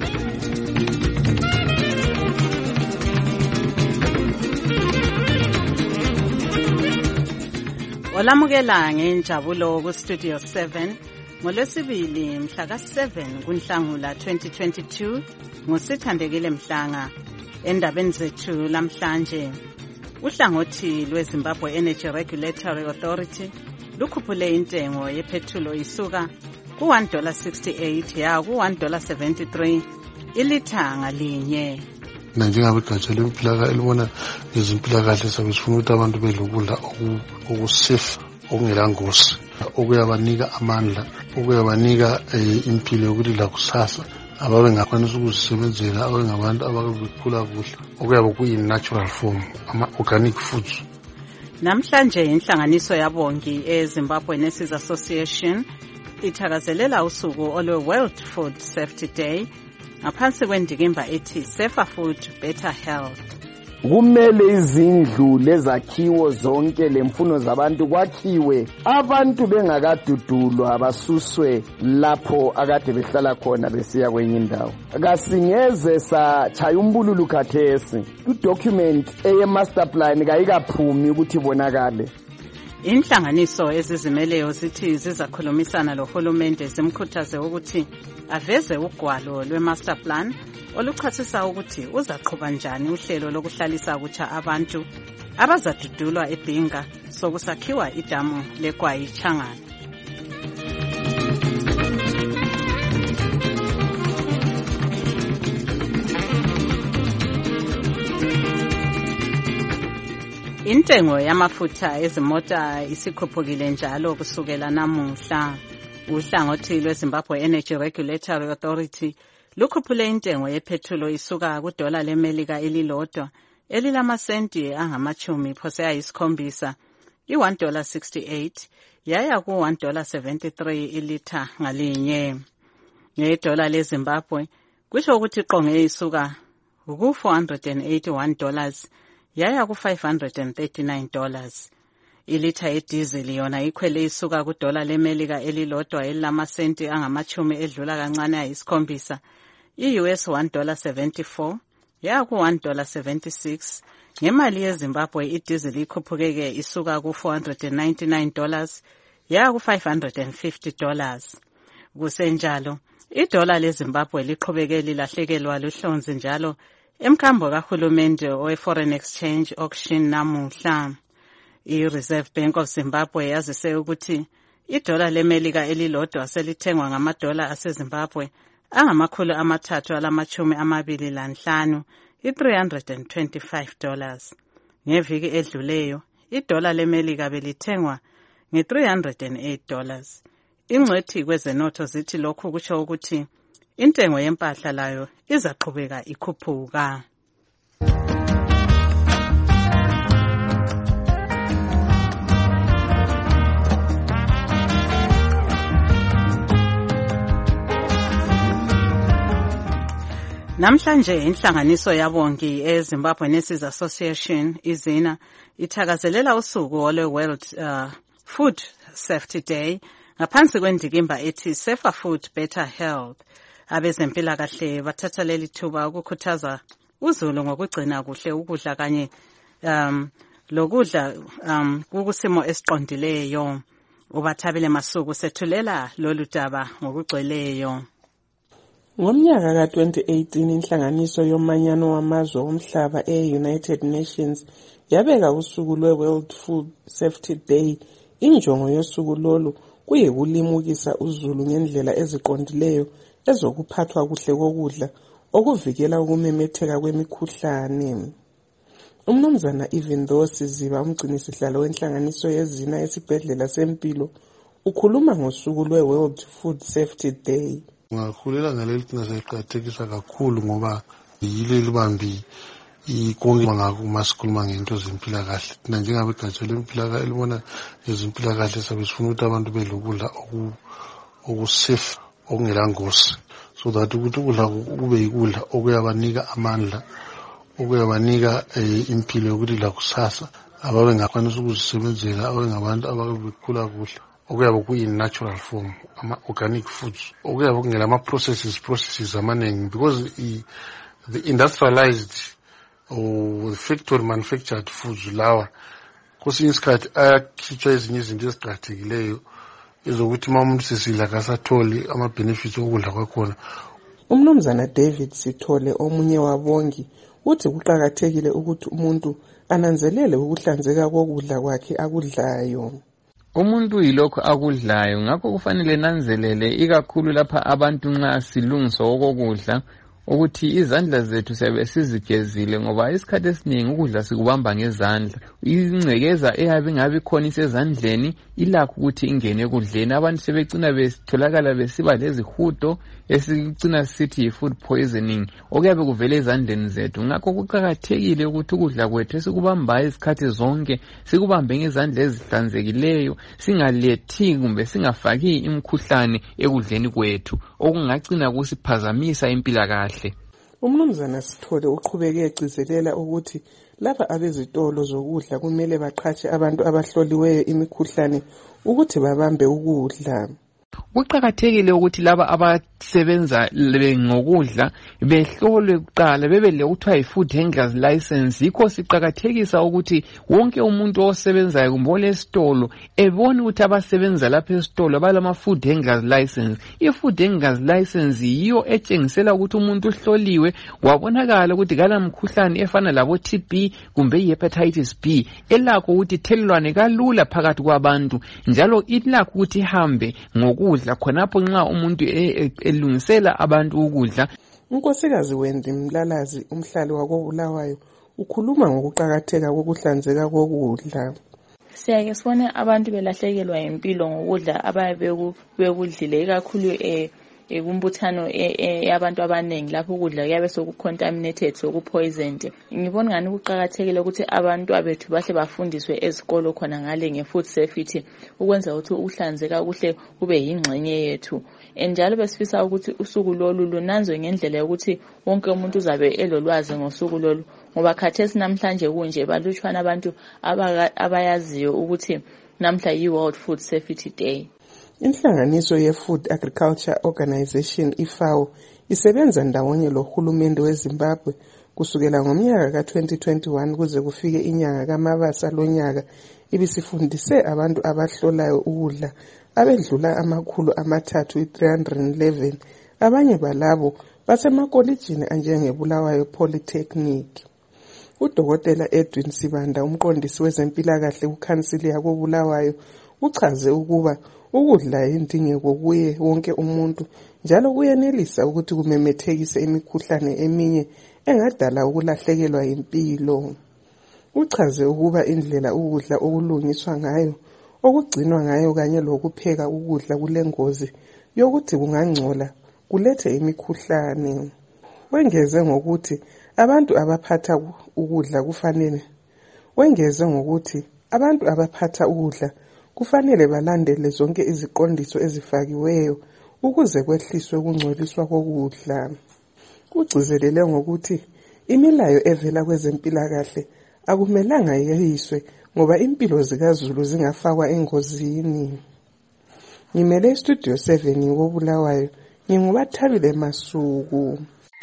Olamukela ngenjabulo ku Studio 7 ngolwesibili mhla ka7 kuNhlangula 2022 ngosithandekile Mhlanga. Endabeni zethu lamhlanje, uhlangothi lweZimbabwe Energy Regulatory Authority lukhuphule intengo yephethulo isuka ku$1.68 ya ku$1.73 ilitha ngalinye. Nanjengabegatsha lempilakahle elibona izimpilakahle sabe sifuna ukuthi abantu bedlukudla okusafe okungelangozi okuyabanika amandla okuyabanika impilo yokuthi la kusasa ababe ngakwanisa ukuzisebenzela abengabantu ababekhula kuhle okuyabo kuyi-natural form ama-organic foods. Namhlanje inhlanganiso yabongi eZimbabwe Nurses Association ithakazelela usuku olwe-World Food Safety Day ngaphansi kwendikimba ethi Safer Food, Better Health. Kumele izindlu lezakhiwo zonke lemfuno zabantu kwakhiwe abantu bengakadudulwa basuswe lapho akade behlala khona besiya kwenye indawo. Kasingeze sachaya umbululu khathesi document eye master plan kayikaphumi ukuthi ibonakale. Inhlanganiso ezizimeleyo zithi zizakhulumisana lohulumende zimkhuthaze ukuthi aveze ugwalo lwe-master plan oluchasisa ukuthi uzaqhuba njani uhlelo lokuhlalisa kutsha abantu abazadudulwa eBhinga sokusakhiwa idamu leGwayi Changana. Intengo yamafutha ezimota isikhuphukile njalo kusukela namuhla. Uhlangothi lweZimbabwe Energy Regulatory Authority lukhuphule intengo yephethulo isuka kudola lemelika elilodwa elilamasenti angamachumi phose ayisikhombisa i$1.68 yaya ku$1.73 ilitha ngalinye. Ngedola leZimbabwe kusho ukuthi qonge isuka ku$481 yaya ku$539. Ilitha yedizil yona ikhwele isuka kudola lemelika elilodwa elilamasenti angamachumi edlula kancane ayisikhombisa i-US $1.74 ya ku$1.76. Ngemali yeZimbabwe idizil ikhuphukeke isuka ku$499 ya ku$550. Kusenjalo idola leZimbabwe liqhubeke lilahlekelwa luhlonzi njalo emkhambo kahulumende owe-foreign exchange auction namuhla. I-Reserve Bank of Zimbabwe yazise ukuthi idola lemelika elilodwa selithengwa ngamadola aseZimbabwe $325 i-$325. Ngeviki edluleyo idola lemelika belithengwa nge-$308. Ingcwethi kwezenotho zithi lokhu kusho ukuthi intengo yempahla layo izaqhubeka ikhuphuka. Namhlanje inhlanganiso yabongi eZimbabwe Nurses Association izina ithakazelela usuku olwe-World Food Safety Day ngaphansi kwendikimba ethi Safer Food, Better Health. Abezempilakahle bathatha leli thuba ukukhuthaza uzulu ngokugcina kuhle ukudla kanye lokudla kukusimo esiqondileyo. Ubathabile Masuku sethulela lolu daba ngokugcweleyo. Ngomnyaka ka-2018 inhlanganiso yomanyano wamazwe omhlaba e-United Nations yabeka usuku lwe-World Food Safety Day. Injongo yosuku lolu kuyikulimukisa uzulu ngendlela eziqondileyo ezokuphathwa kuhle kokudla okuvikela ukumemetheka kwemikhuhlane. Umnumzana Even Though Siziba umgcinisihlalo wenhlanganiso yezina esibhedlela sempilo ukhuluma ngosuku lwe-World Food Safety Day. Ngakhulela ngaleli singaseqathekisa kakhulu ngoba yile libambi ikonke ngakho masikhuluma ngento zempilakahle. Thina njengabegatsha lempilakahle libona izimpilakahle sabe sifuna ukuthi abantu bedlukudla okusafe okungela ngosi, so that ukuthi ukudla kube yikudla okuyabanika amandla, okuyabanika impilo yokuthi la kusasa ababe ngakwanisa ukuzisebenzela, ababe ngabantu ababekhula kuhle, okuyabe kuyi-natural form, ama-organic foods, okuyabe kungela ama-processes amaningi, because the industrialized or factory manufactured foods lawa kwesinye isikhathi ayakhitshwa ezinye izinto eziqakathekileyo ezokuthi uma umuntu sesidla kasatholi ama-benefits okudla kwakhona. Umnumzana David Sithole omunye wabongi uthi kuqakathekile ukuthi umuntu ananzelele ukuhlanzeka kokudla kwakhe akudlayo. Umuntu yilokho akudlayo, ngakho kufanele nanzelele ikakhulu lapha abantu nxa silungisa okokudla ukuthi izandla zethu siyabe sizigezile, ngoba isikhathi esiningi ukudla sikubamba ngezandla. Ingcekeza eyabe ngabe khona isezandleni ilakho ukuthi ingene ekudleni. Abantu sebecina betholakala besiba lezihudo esicina sithi food poisoning okuyabe kuvele ezandleni zethu. Ngakho kuqakathekile ukuthi ukudla kwethu esikubambayo isikhathi zonke sikubambe ngezandla ezihlanzekileyo, singalethi kumbe singafaki imikhuhlane ekudleni kwethu okungagcina kusiphazamisa impilakahle. Umnumzana Sithole uqhubeke egcizelela ukuthi laba abezitolo zokudla kumele baqhatshe abantu abahloliweyo imikhuhlane ukuthi babambe ukudla. Kuqakathekile ukuthi laba abasebenza ngokudla behlolwe kuqala, bebe lekuthiwa yi-food handlers license. Yikho siqakathekisa ukuthi wonke umuntu osebenzayo kumbe olesitolo ebone ukuthi abasebenza lapha esitolo balama-food handlers license. I-food handlers license yiyo etshengisela ukuthi umuntu uhloliwe wabonakala ukuthi kala mkhuhlane efana labo TB kumbe i-hepatitis B elakho ukuthi ithelelwane kalula phakathi kwabantu, njalo ilakho ukuthi ihambe ngokudla khonapho nxa umuntu elungisela abantu ukudla. Unkosikazi Wendy Mlalazi umhlali wakoBulawayo ukhuluma ngokuqakatheka kokuhlanzeka kokudla. Siyake sibone abantu belahlekelwa impilo ngokudla ababe bekudlile, ikakhulu kumbuthano yabantu abanengi lapho ukudla kuyabe sokucontaminated sokupoisoned. Ngibona ngani kuqakathekile ukuthi abantu abethu bahle bafundiswe ezikolo khona ngale ngefood safety ukwenza ukuthi uhlanzeka kuhle kube yingxenye yethu. Njalo besifisa ukuthi usuku lolu lunanzwe ngendlela yokuthi wonke umuntu uzabe elolwazi ngosuku lolu, ngoba khathesi namhlanje kunje balutshwana abantu abayaziyo ukuthi namhla yi-World Food Safety Day. Inhlanganiso ye-Food Agriculture Organization FAO isebenza ndawonye lohulumende weZimbabwe kusukela ngomnyaka ka-2021 kuze kufike inyanga kaMabasa lonyaka. Ibisifundise abantu abahlolayo ukudla abedlula 311. Abanye balabo basemakolejini anjengeBulawayo Polytechnic. Udokotela Edwin Sibanda umqondisi wezempilakahle kukhansili yakoBulawayo uchaze ukuba ukudla indingeko kuye wonke umuntu, njalo kuyenelisa ukuthi kumemethekise imikhuhlane eminye engadala ukulahlekelwa impilo. Uchaze ukuba indlela ukudla okulungiswa ngayo, okugcinwa ngayo kanye lokupheka ukudla kulengozi yokuthi kungangcola kulethe imikhuhlane. Wengeze ngokuthi abantu abaphatha ukudla kufanele balandele zonke iziqondiso ezifakiweyo ukuze kwehliswe ukungcoliswa kokudla. Ugcizelele ngokuthi imilayo evela kwezempilakahle akumelanga yeyiswe ngoba impilo zikaZulu zingafakwa engozini. Ngimele iStudio 7 ngoBulawayo, nginguBathabile Masuku.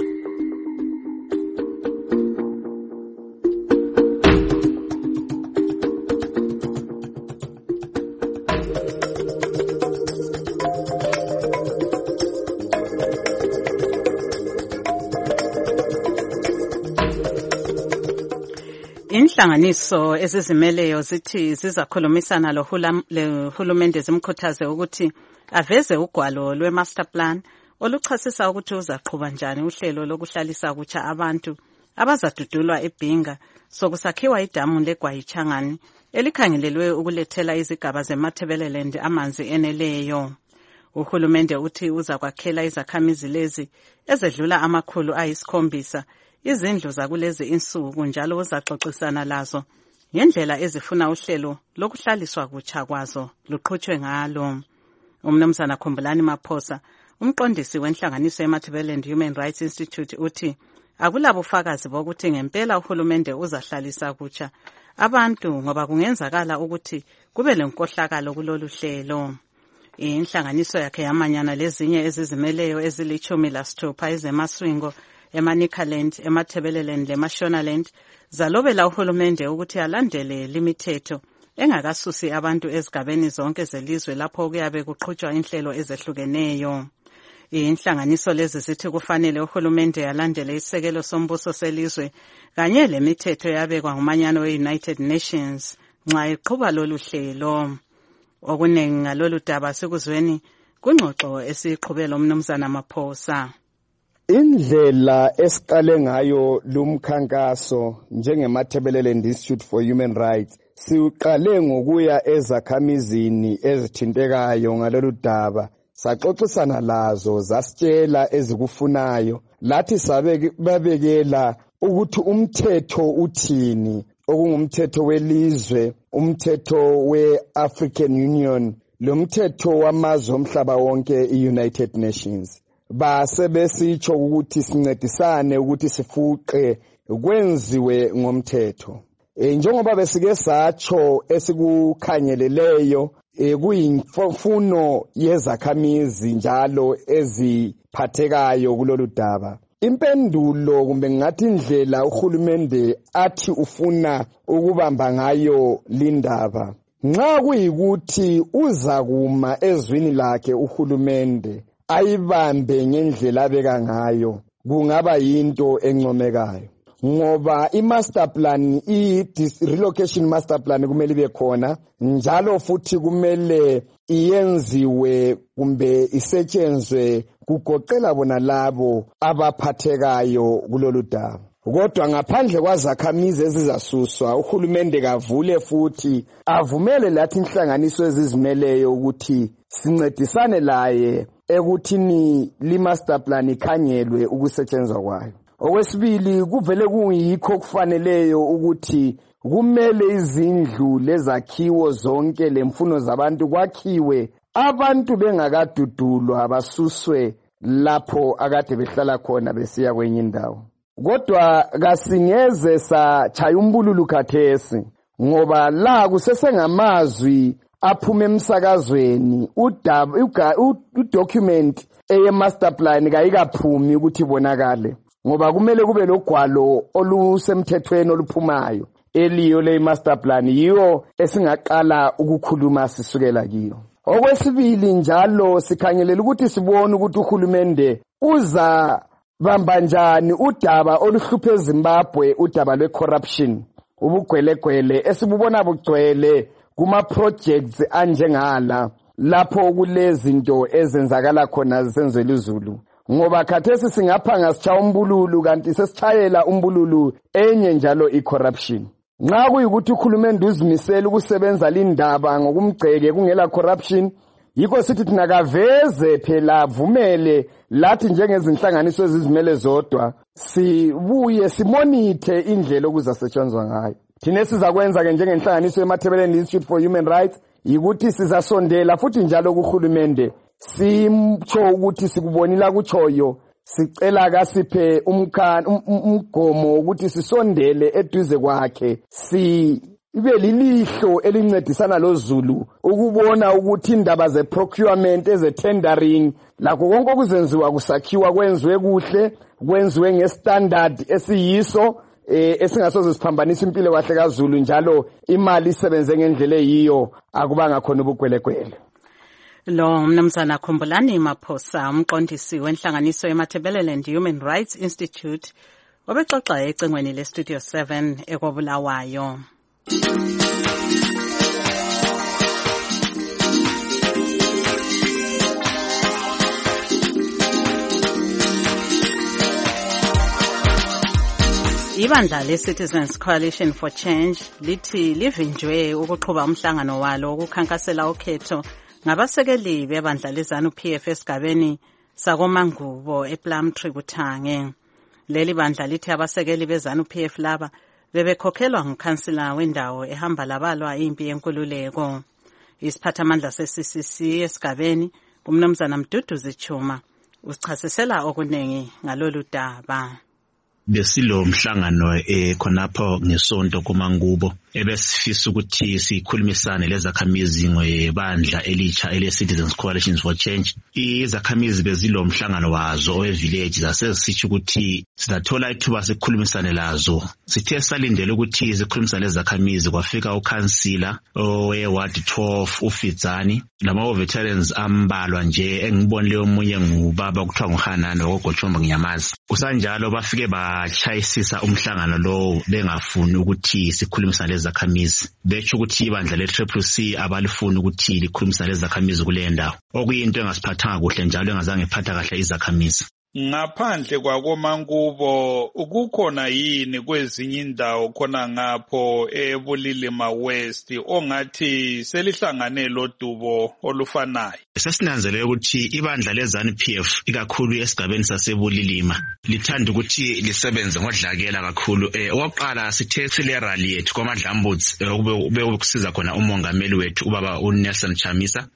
Inhlanganiso ezizimeleyo zithi zizakhulumisana lohulumende zimkhuthaze ukuthi aveze ugwalo lwe-master plan oluchasisa ukuthi uzaqhuba njani uhlelo lokuhlalisa kutsha abantu abazadudulwa eBhinga sokusakhiwa idamu leGwayichangani elikhangelelwe ukulethela izigaba zeMatabeleland amanzi eneleyo. Uhulumende uthi uzakwakhela izakhamizi lezi ezedlula 700 izindlu zakulezi insuku njalo uzaxoxisana lazo ngendlela ezifuna uhlelo lokuhlaliswa kutsha kwazo luqhutshwe ngalo. Umnumzana Khumbulani Maphosa, umqondisi wenhlanganiso yeMatabeleland Human Rights Institute, uthi akulabufakazi bokuthi ngempela uhulumende uzahlalisa kutsha abantu ngoba kungenzakala ukuthi kube lenkohlakalo kulolu hlelo. Inhlanganiso yakhe yamanyana lezinye ezizimeleyo ezili-16 ezeMaswingo, eManicaland, eMatabeleland leMashonaland zalobela uhulumende ukuthi alandele limithetho engakasusi abantu ezigabeni zonke zelizwe lapho kuyabe kuqhutshwa inhlelo ezehlukeneyo. Inhlanganiso lezi zithi kufanele uhulumende alandele isekelo sombuso selizwe kanye lemithetho yabekwa ngumanyano we-United Nations nxa iqhuba lolu hlelo. Okuningi ngalolu daba sikuzweni kungxoxo esiqhubela umnumzana Maphosa. Indlela esiqale ngayo lumkhankaso njengematabeleland Institute for Human Rights siqale ngokuya ezakhamizini ezithintekayo ngalolu daba, saxoxisana lazo, zasitshela ezikufunayo, lathi babekela ukuthi umthetho uthini, okungumthetho welizwe, umthetho we-African Union, lomthetho wamazwe omhlaba wonke i-United Nations. Basebesitsho ukuthi sincedisane ukuthi sifuqe kwenziwe ngomthetho. Njengoba besike satsho esikukhangeleleyo kuyimfuno yezakhamizi njalo eziphathekayo kulolu daba. Impendulo kumbe ngathi indlela uhulumende athi ufuna ukubamba ngayo lindaba, nxa kuyikuthi uzakuma ezwini lakhe uhulumende ayibambe ngendlela abeka ngayo, kungaba yinto encomekayo. Ngoba i-master plan, i-relocation master plan kumele ibe khona, njalo futhi kumele iyenziwe kumbe isetshenzwe kugoqela bona labo abaphathekayo kulolu daba. Kodwa ngaphandle kwazakhamizi ezizasuswa, uhulumende kavule futhi avumele lathi inhlanganiso ezizimeleyo ukuthi sincedisane laye ekuthini li-master plan ikhangelwe ukusetshenzwa kwayo. Okwesibili, kuvele kuyikho kufaneleyo ukuthi kumele izindlu lezakhiwo zonke lemfuno zabantu kwakhiwe abantu bengakadudulwa basuswe lapho akade behlala khona besiya kwenye indawo. Kodwa kasingeze satshaya umbululu khathesi ngoba la kusesengamazwi aphuma emsakazweni, udocument eye-master plan kayikaphumi ukuthi ibonakale, ngoba kumele kube logwalo olusemthethweni oluphumayo eliyo le-master plan, yiyo esingaqala ukukhuluma sisukela kiyo. Okwesibili njalo sikhangelela ukuthi sibone ukuthi uhulumende uzabamba njani udaba oluhluphe eZimbabwe, udaba lwe-corruption, ubugwelegwele esibubona bugcwele kuma-projects anjengala lapho kulezinto ezenzakala khona zisenzela izulu. Ngoba khathesi singaphanga sitshaya umbululu kanti sesitshayela umbululu enye njalo i-corruption. Nxa kuyikuthi uhulumende uzimisela ukusebenza lindaba ngokumgceke kungela corruption, yikho sithi thina kaveze phela avumele lathi njengezinhlanganiso ezizimele zodwa sibuye simonithe indlela okuzasetshenzwa ngayo. Thina sizakwenza ke njengenhlanganiso yeMatabeleland Institute for Human Rights yikuthi sizasondela futhi njalo kuhulumende simtsho ukuthi sikubonila kutshoyo, sicela kasiphe umgomo ukuthi sisondele eduze kwakhe, sibe lilihlo elincedisana loZulu ukubona ukuthi indaba ze-procurement, eze-tendering, lakho konke okuzenziwa kusakhiwa kwenziwe kuhle, kwenziwe nge-standard esiyiso, esingasoze siphambanisa impilo kahle kaZulu, njalo imali isebenze ngendlela eyiyo, akubanga khona ubugwelekwele. Lo mnumzana Khumbulani Maphosa, umqondisi wenhlanganiso yeMatabeleland Human Rights Institute, obexoxa ecingweni leStudio 7 eKobulawayo. Ibandla le-Citizens Coalition for Change lithi livinjwe ukuqhuba umhlangano walo ukukhankasela ukhetho ngabasekeli bebandla leZANU-PF esigabeni sakoMangubo ePlumtree Kuthange. Leli bandla lithi abasekeli beZANU-PF laba bebekhokhelwa ngukhansila wendawo ehamba labalwa impi yenkululeko. Isiphathamandla se-CCC esigabeni uMnumzana Mduduzi Chuma usichasisela okunengi ngalolu daba. Besilo mhlangano khonapho ngesonto kuMangubo ebesifisa ukuthi sikhulumisane lezakhamizi ngebandla elitsha ele-Citizens Coalition for Change. Izakhamizi bezilo mhlangano wazo owe-village zasezisitsho ukuthi sizathola ithuba sikhulumisane lazo. Sithe salindele ukuthi sikhulumisane lezakhamizi kwafika ukhansila owe-Ward 12 uFitzani lama-veterans ambalwa nje engibonile omunye ngubaba kuthiwa nguHanani ogochomba nginyamazi. Kusanjalo bafike bachayisisa umhlangano lo bengafuni ukuthi sikhulumisane lezakhamizi. Betsho ukuthi ibandla le-CCC abalifuni ukuthi likhulumisane lezakhamizi kule ndawo. Okuyinto engasiphathanga kuhle njalo engazange iphatha kahle izakhamizi. Ngaphandle kwakoMangubo ukukhona yini kwezinye indawo khona ngapho eBulilima West ongathi selihlangane lodubo olufanayo? Sesinanzelele ukuthi ibandla leZANU-PF ikakhulu esigabeni saseBulilima lithanda ukuthi lisebenze ngodlakela kakhulu. Oqala sithe sile rally yethu kwaMadlambudzi ubekusiza khona umongameli wethu ubaba uNelson Chamisa.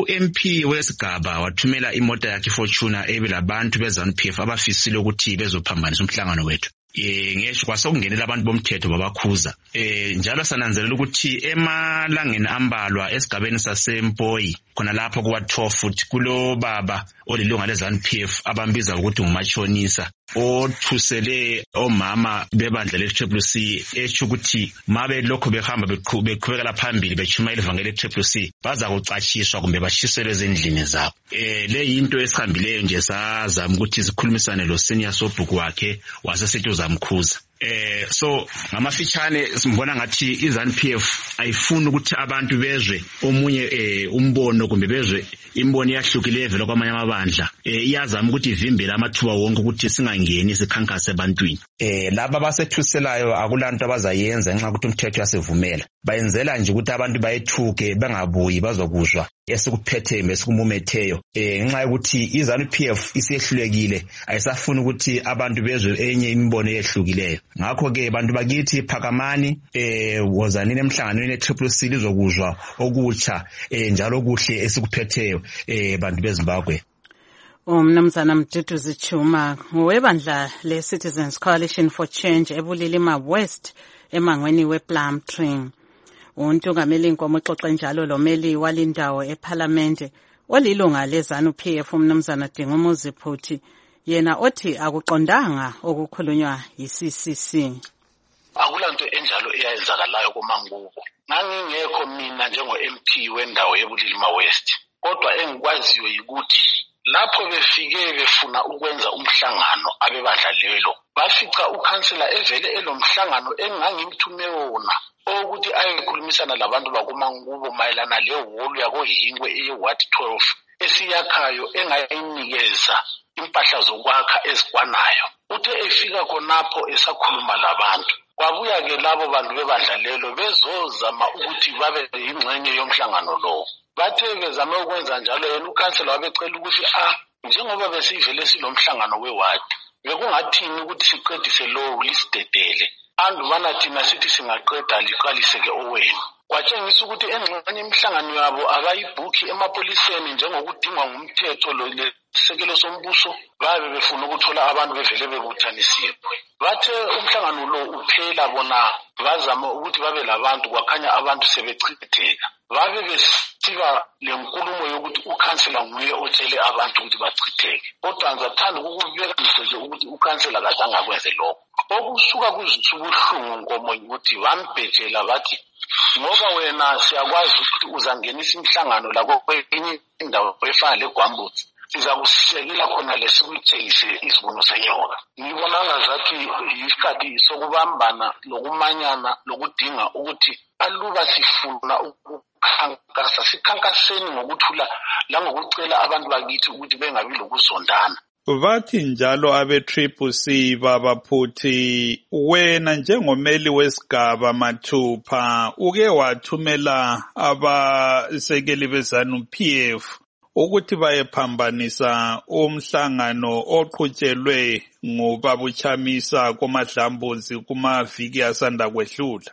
uMP wesigaba wathumela imota yakhe Fortuna ebelabantu beZANU-PF abafisile ukuthi bezophambanisa umhlangano wethu. Ngesho kwasokungenela abantu bomthetho babakhuza. Njalo sananzelela ukuthi emalangeni ambalwa esigabeni saseMpoyi khona lapho kuwa-12 futhi kulo baba olilunga leZANU-PF abambiza ukuthi ngumachonisa othusele omama bebandla le-CCC etsho ukuthi mabe lokho behamba beqhubekela phambili bechumayela ivangeli le-CCC baza kucashiswa kumbe bashiselwe ezindlini zabo. Le yinto esihambileyo nje sazama ukuthi sikhulumisane lo senior sobhuku wakhe wasesithi uzamkhuza. So ngamafitshane simbona ngathi iZANU-PF ayifuni ukuthi abantu bezwe omunye umbono kumbe bezwe imbono yahlukileyo evela kwamanye amabandla. Iyazama ukuthi ivimbele amathuba wonke ukuthi singangeni sikhankase ebantwini. Laba basethuselayo akulanto abazayenza ngenxa ukuthi umthetho yasivumela. Bayenzela nje ukuthi abantu bayethuke bengabuyi bazokuzwa esikuphetheyo esikumumetheyo. Ngenxa yokuthi iZANU-PF isiyehlulekile ayisafuni ukuthi abantu bezwe enye imibono yehlukileyo. Ngakho ke bantu bakithi phakamani wozanini emhlanganweni e-CCC lizokuzwa okutsha njalo kuhle esikuphetheyo bantu beZimbabwe. Umnumzana Mduduzi Chuma ngowebandla le-Citizens Coalition for Change eBulilima West emangweni wePlumtree. Untungameli inkomo uxoxe njalo lomeli walindawo eParliament olilunga leZANU-PF umnumzana Dingumuzi Phuthi yena othi akuqondanga okukhulunywa yi-CCC. Akulanto enjalo eyayenzakalayo kuMangubo. Ngangingekho mina njengo-MP wendawo yeBulilima West. Kodwa engikwaziyo yikuthi lapho befike befuna ukwenza umhlangano abebandla lelo bafica ukhansela evele elomhlangano engangimthume wona ukuthi ayekhulumisana labantu bakuMangubo mayelana lehholo yakoHingwe eyeWard 12 esiyakhayo engayinikeza impahla zokwakha ezikwanayo. Uthe efika khonapho esakhuluma labantu kwabuya ke labo bantu bebandla lelo bezozama ukuthi babe yingxenye yomhlangano lo. Bathe bezame ukwenza njalo yena ukhansela wabecela ukuthi njengoba besivele silomhlangano weward bekungathini ukuthi siqedise lo lisidedele andubana thina sithi singaqeda liqalise ke owenu. Kwatshengisa ukuthi engxenye imihlangano yabo abayibhukhi emapoliseni njengokudingwa ngumthetho lo lesekelo sombuso babe befuna ukuthola abantu bevele bebuthanisiwe. Bathe umhlangano lo uphela bona bazama ukuthi babe labantu kwakhanya abantu sebechitheka. Babe besiba lenkulumo yokuthi ukhansela nguye otshele abantu ukuthi bachitheke. Kodwa ngizathanda ukubeka nje ukuthi ukhansela kazange akwenze lokho. Okusuka kubuhlungu nkomo ukuthi bambhejela bathi ngoba wena siyakwazi ukuthi uzangenisa imihlangano la kwenye indawo efana leGwambutsi sizakusekela khona lesikutshengise isibuno senyoka. Ngibona ngazathi yisikhathi sokubambana lokumanyana lokudinga ukuthi aluba sifuna ukukhankasa sikhankaseni ngokuthula langokucela abantu bakithi ukuthi bengabi lokuzondana. Bathi njalo abe-CCC babaphuthi wena njengomeli wesigaba mathupha uke wathumela abasekeli beZANU-PF ukuthi bayephambanisa umhlangano oqhutshelwe nguBabuchamisa koMadlambuzi kumaviki asanda kwedlula.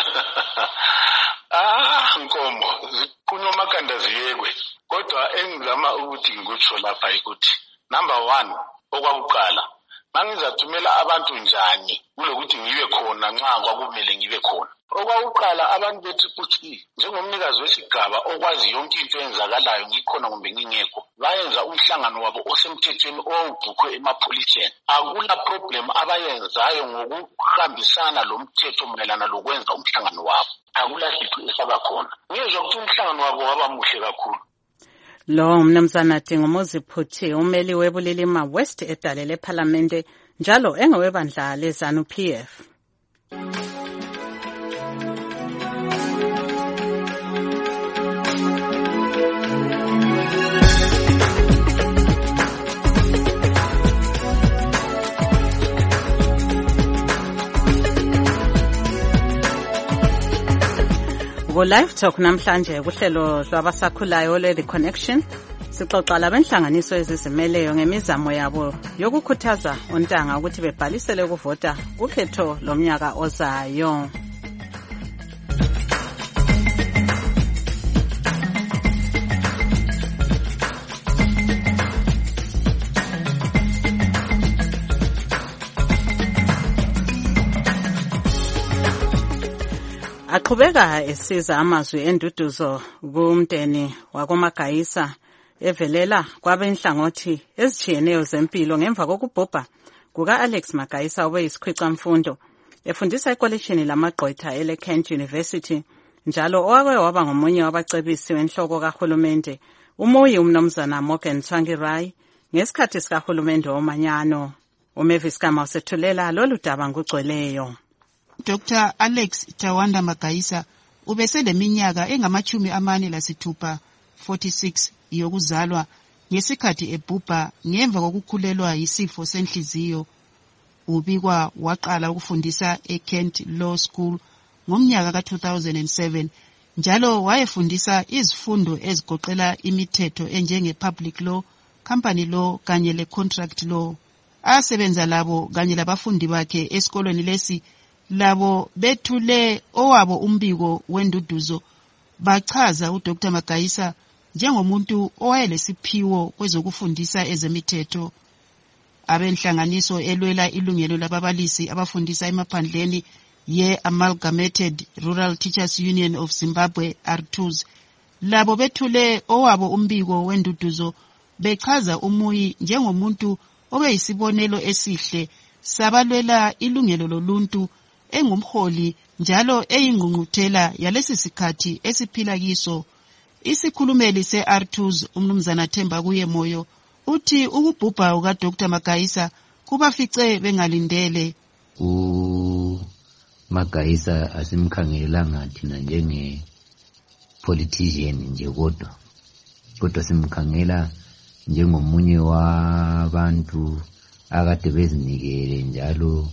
Nkomo ziqunywa amakanda ziyekwe kodwa engizama ukuthi ngikutsho lapha ukuthi number 1 okwakuqala mangizathumela abantu njani kulokuthi ngibe khona nxa kwakumele ngibe khona. Okwakuqala abantu be-CCC njengomnikazi wesigaba okwazi yonke into eyenzakalayo ngikhona kumbe ngingekho bayenza umhlangano wabo osemthethweni obhukhwe emapholiseni. Akula problem abayenzayo ngokuhambisana lo mthetho mayelana lokwenza umhlangano wabo. Akula sipho esaba khona. Ngizwa ukuthi umhlangano wabo waba muhle kakhulu. Lo mnumzana Dingomuzi Phuthi umeli weBulilima West edale leParlamente njalo engowebandla leZANU-PF. Live Talk namhlanje kuhlelo lwabasakhulayo le The Connection sixoxa labenhlanganiso ezizimeleyo ngemizamo yabo yokukhuthaza ontanga ukuthi bebhalisele ukuvota kukhetho lomnyaka ozayo. Aqhubeka esiza amazwi enduduzo kumndeni wakoMagayisa evelela kwabenhlangothi ezitshiyeneyo zempilo ngemva kokubhubha kuka-Alex Magayisa obeyisikhwicamfundo efundisa ekolishini lamagqwetha ele-Kent University njalo owake waba ngomunye wabacebisi wenhloko kahulumende umuyi umnumzana Morgan Tsvangirai ngesikhathi sikahulumende womanyano. Umavis Kama usethulela lolu daba ngugcweleyo. Dr. Alex Tawanda Magayisa ubeseleminyaka engama-46 46 yokuzalwa ngesikhathi ebhubha ngemva kokukhulelwa yisifo senhliziyo. Ubikwa waqala ukufundisa eKent Law School ngomnyaka ka-2007 njalo wayefundisa izifundo ezigoqela imithetho enjenge-public law, company law kanye le-contract law. Asebenza labo kanye labafundi bakhe esikolweni lesi labo bethule owabo umbiko wenduduzo bachaza uDr. Magayisa njengomuntu owayelesiphiwo kwezokufundisa ezemithetho. Abenhlanganiso elwela ilungelo lababalisi abafundisa emaphandleni ye-Amalgamated Rural Teachers Union of Zimbabwe R2s labo bethule owabo umbiko wenduduzo bechaza umuyi njengomuntu obeyisibonelo esihle sabalwela ilungelo loluntu engumholi njalo eyingqungquthela yalesi sikhathi esiphila kiso. Isikhulumeli se-R2s umnumzana Themba kuye moyo uthi ukubhubha ukaDr. Magayisa kubafice bengalindele. Magayisa asimkhangelanga thina njenge politician nje kodwa simkhangela njengomunye wabantu akade bezinikele njalo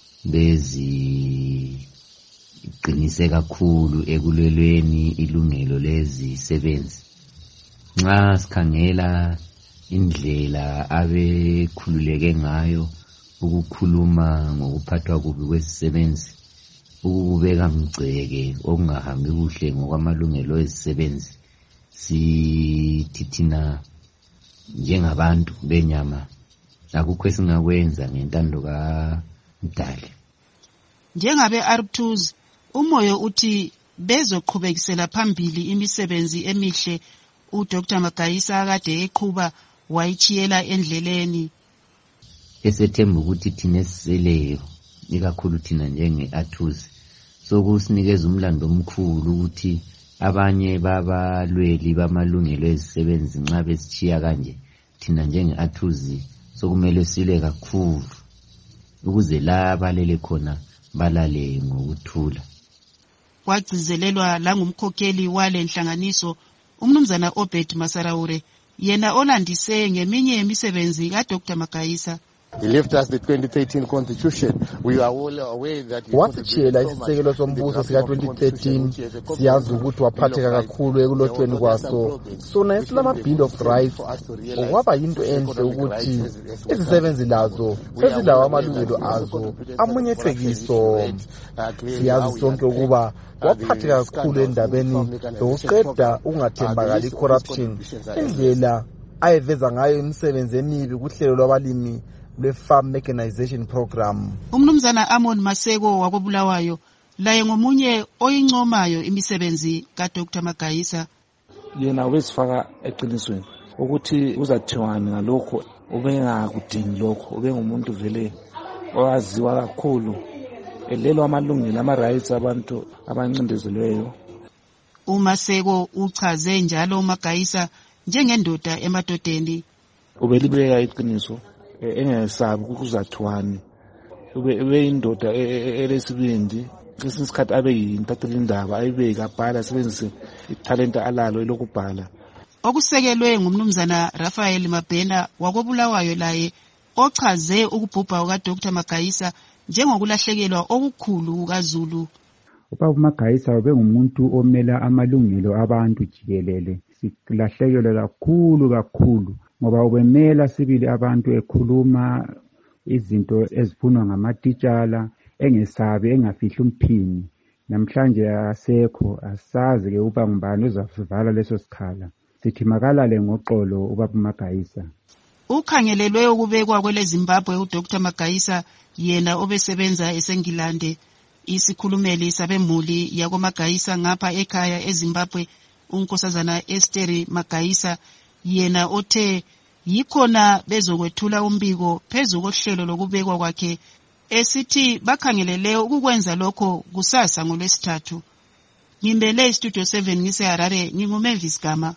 beziqinise kakhulu ekulwelweni ilungelo lezisebenzi. Nxa sikhangela indlela abekhululeke ngayo ukukhuluma ngokuphathwa kubi kwezisebenzi, ukubeka mgceke okungahambi kuhle ngokwamalungelo ezisebenzi, sithi thina njengabantu benyama akukho esingakwenza ngentando kaMdali. Njengabe R2s umoyo uthi bezoqhubekisela phambili imisebenzi emihle uDr. Magayisa akade eqhuba wayichiyela endleleni. Esethemba ukuthi thina esiseleyo ikakhulu thina njenge-R2s sokusinikeza umlando omkhulu ukuthi abanye babalweli bamalungelo ezisebenzi nxa besichiya kanje thina njenge-R2s sokumele sile kakhulu ukuze la balele khona balale ngokuthula. Kwagcizelelwa langumkhokheli wale nhlanganiso umnumzana Obed Masaraure yena olandise ngeminye yemisebenzi kaDr Magayisa. He left us the 2013 constitution. We are all aware that wasitshiyela isisekelo sombuso sika 2013. Siyazi ukuthi waphatheka kakhulu ekulotshweni kwaso. Sona islama Bill of Rights okwaba yinto enhle ukuthi izisebenzi lazo sezilawo amalungelo azo amunyethwe kiso. Siyazi sonke ukuba waphatheka kakhulu endabeni zokuqeda ukungathembakali corruption. Indlela ayeveza ngayo imisebenzi emibi kuhlelo lwabalimi le-farm mechanization program. Umnumzana Amon Maseko wakobulawayo laye ngomunye oyincomayo imisebenzi kaDr Magayisa. Yena wesifaka eqinisweni ukuthi uzathiwani ngalokho ubengakudingi lokho, ubengumuntu vele owaziwa kakhulu elelo amalungelo ama-rights abantu abancindezelweyo. uMaseko uchaze njalo uMagayisa njengendoda emadodeni. Ubelibeka iqiniso engesabi ukuzathiwani, ube indoda elesibindi, kwesinye isikhathi abe yintatheli indaba, ayibeke abhala, asebenzise ithalenta alalo elokubhala. Okusekelwe ngumnumzana Raphael Mabhena wakobulawayo laye ochaze ukubhubha kukaDr Magayisa njengokulahlekelwa okukhulu kukaZulu. Ubaba Magayisa ubengumuntu omela amalungelo abantu jikelele. Silahlekelwe kakhulu ngoba ubemela sibili abantu ekhuluma izinto ezifunwa ngamatitshala, engesabi, engafihli umphini. Namhlanje asekho, asazi ke uba ngubani uzasivala leso sikhala. Sithi makalale ngoxolo ubaba Magayisa. Ukhangelelwe ukubekwa kwele Zimbabwe uDr Magayisa yena obesebenza eSengilande. Isikhulumeli sabemuli yakoMagayisa ngapha ekhaya eZimbabwe unkosazana Esther Magayisa yena othe yikhona bezokwethula umbiko phezu kohlelo lokubekwa kwakhe esithi bakhangelele ukukwenza lokho kusasa ngoLwesithathu. Ngimbele iStudio 7 ngiseHarare, nginguMavis Gama.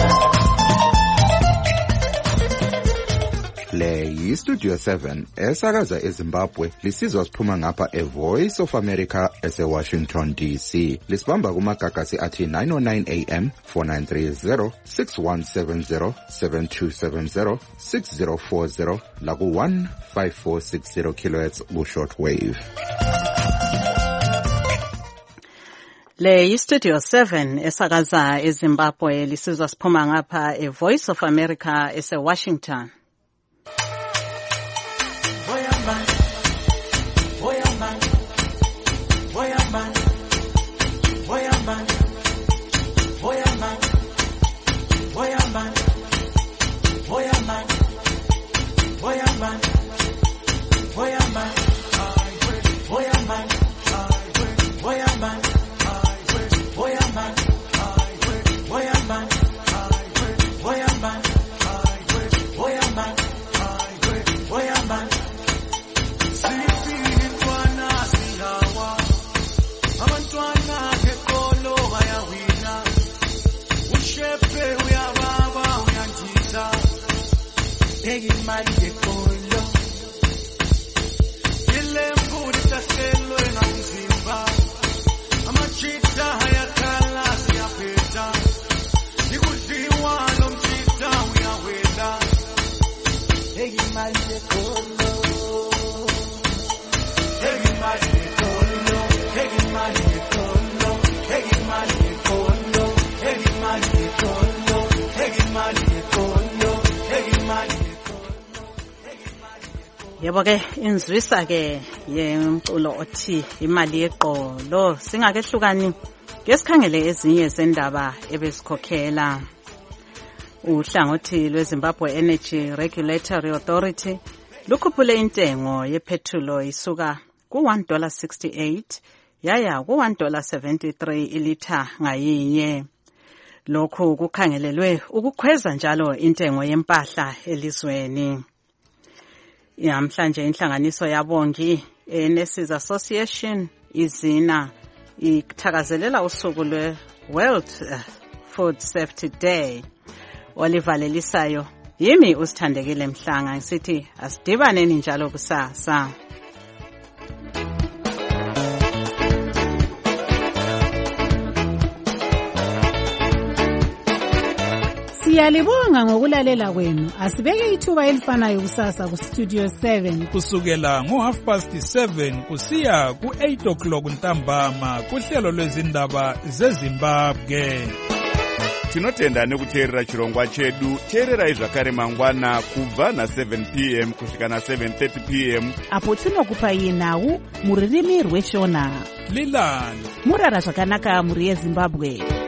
Le yiStudio 7 esakaza eZimbabwe, lisizwa siphuma ngapha eVoice of America eseWashington DC. Lisibamba kumagagasi athi 909 AM, 4930, 6170, 7270, 6040 laku 15460 kHz ku shortwave. Le yiStudio 7 esakaza eZimbabwe, lisizwa siphuma ngapha eVoice of America eseWashington. Yebo ke inzwisa ke yemculo othi imali yeqolo singakehlukani ngesikhangele ezinye zendaba ebesikhokhela. Uhlangothi lweZimbabwe Energy Regulatory Authority lukhuphule intengo yepetrol isuka ku$1.68 yaya ku$1.73 ilitha ngayinye. Lokhu kukhangelelwe ukukhweza njalo intengo yempahla elizweni. Namhlanje inhlanganiso yabongi Nurses Association izina ithakazelela usuku lwe-World Food Safety Day. Olivalelisayo yimi usithandekile Mhlanga ngisithi asidibaneni njalo kusasa. Siyalibonga ngokulalela kwenu. Asibeke ithuba elifanayo kusasa ku Studio 7 kusukela ngo7:30 kusiya ku8 ntambama kuhlelo lwezindaba zeZimbabwe. Tinotenda nekuteerera chirongwa chedu. Teererai zvakare mangwana kubva na7 p.m. kusvika na7:30 p.m. apo tinokupai nhau muririmi rweshona. Lilani murara zvakanaka muri yeZimbabwe.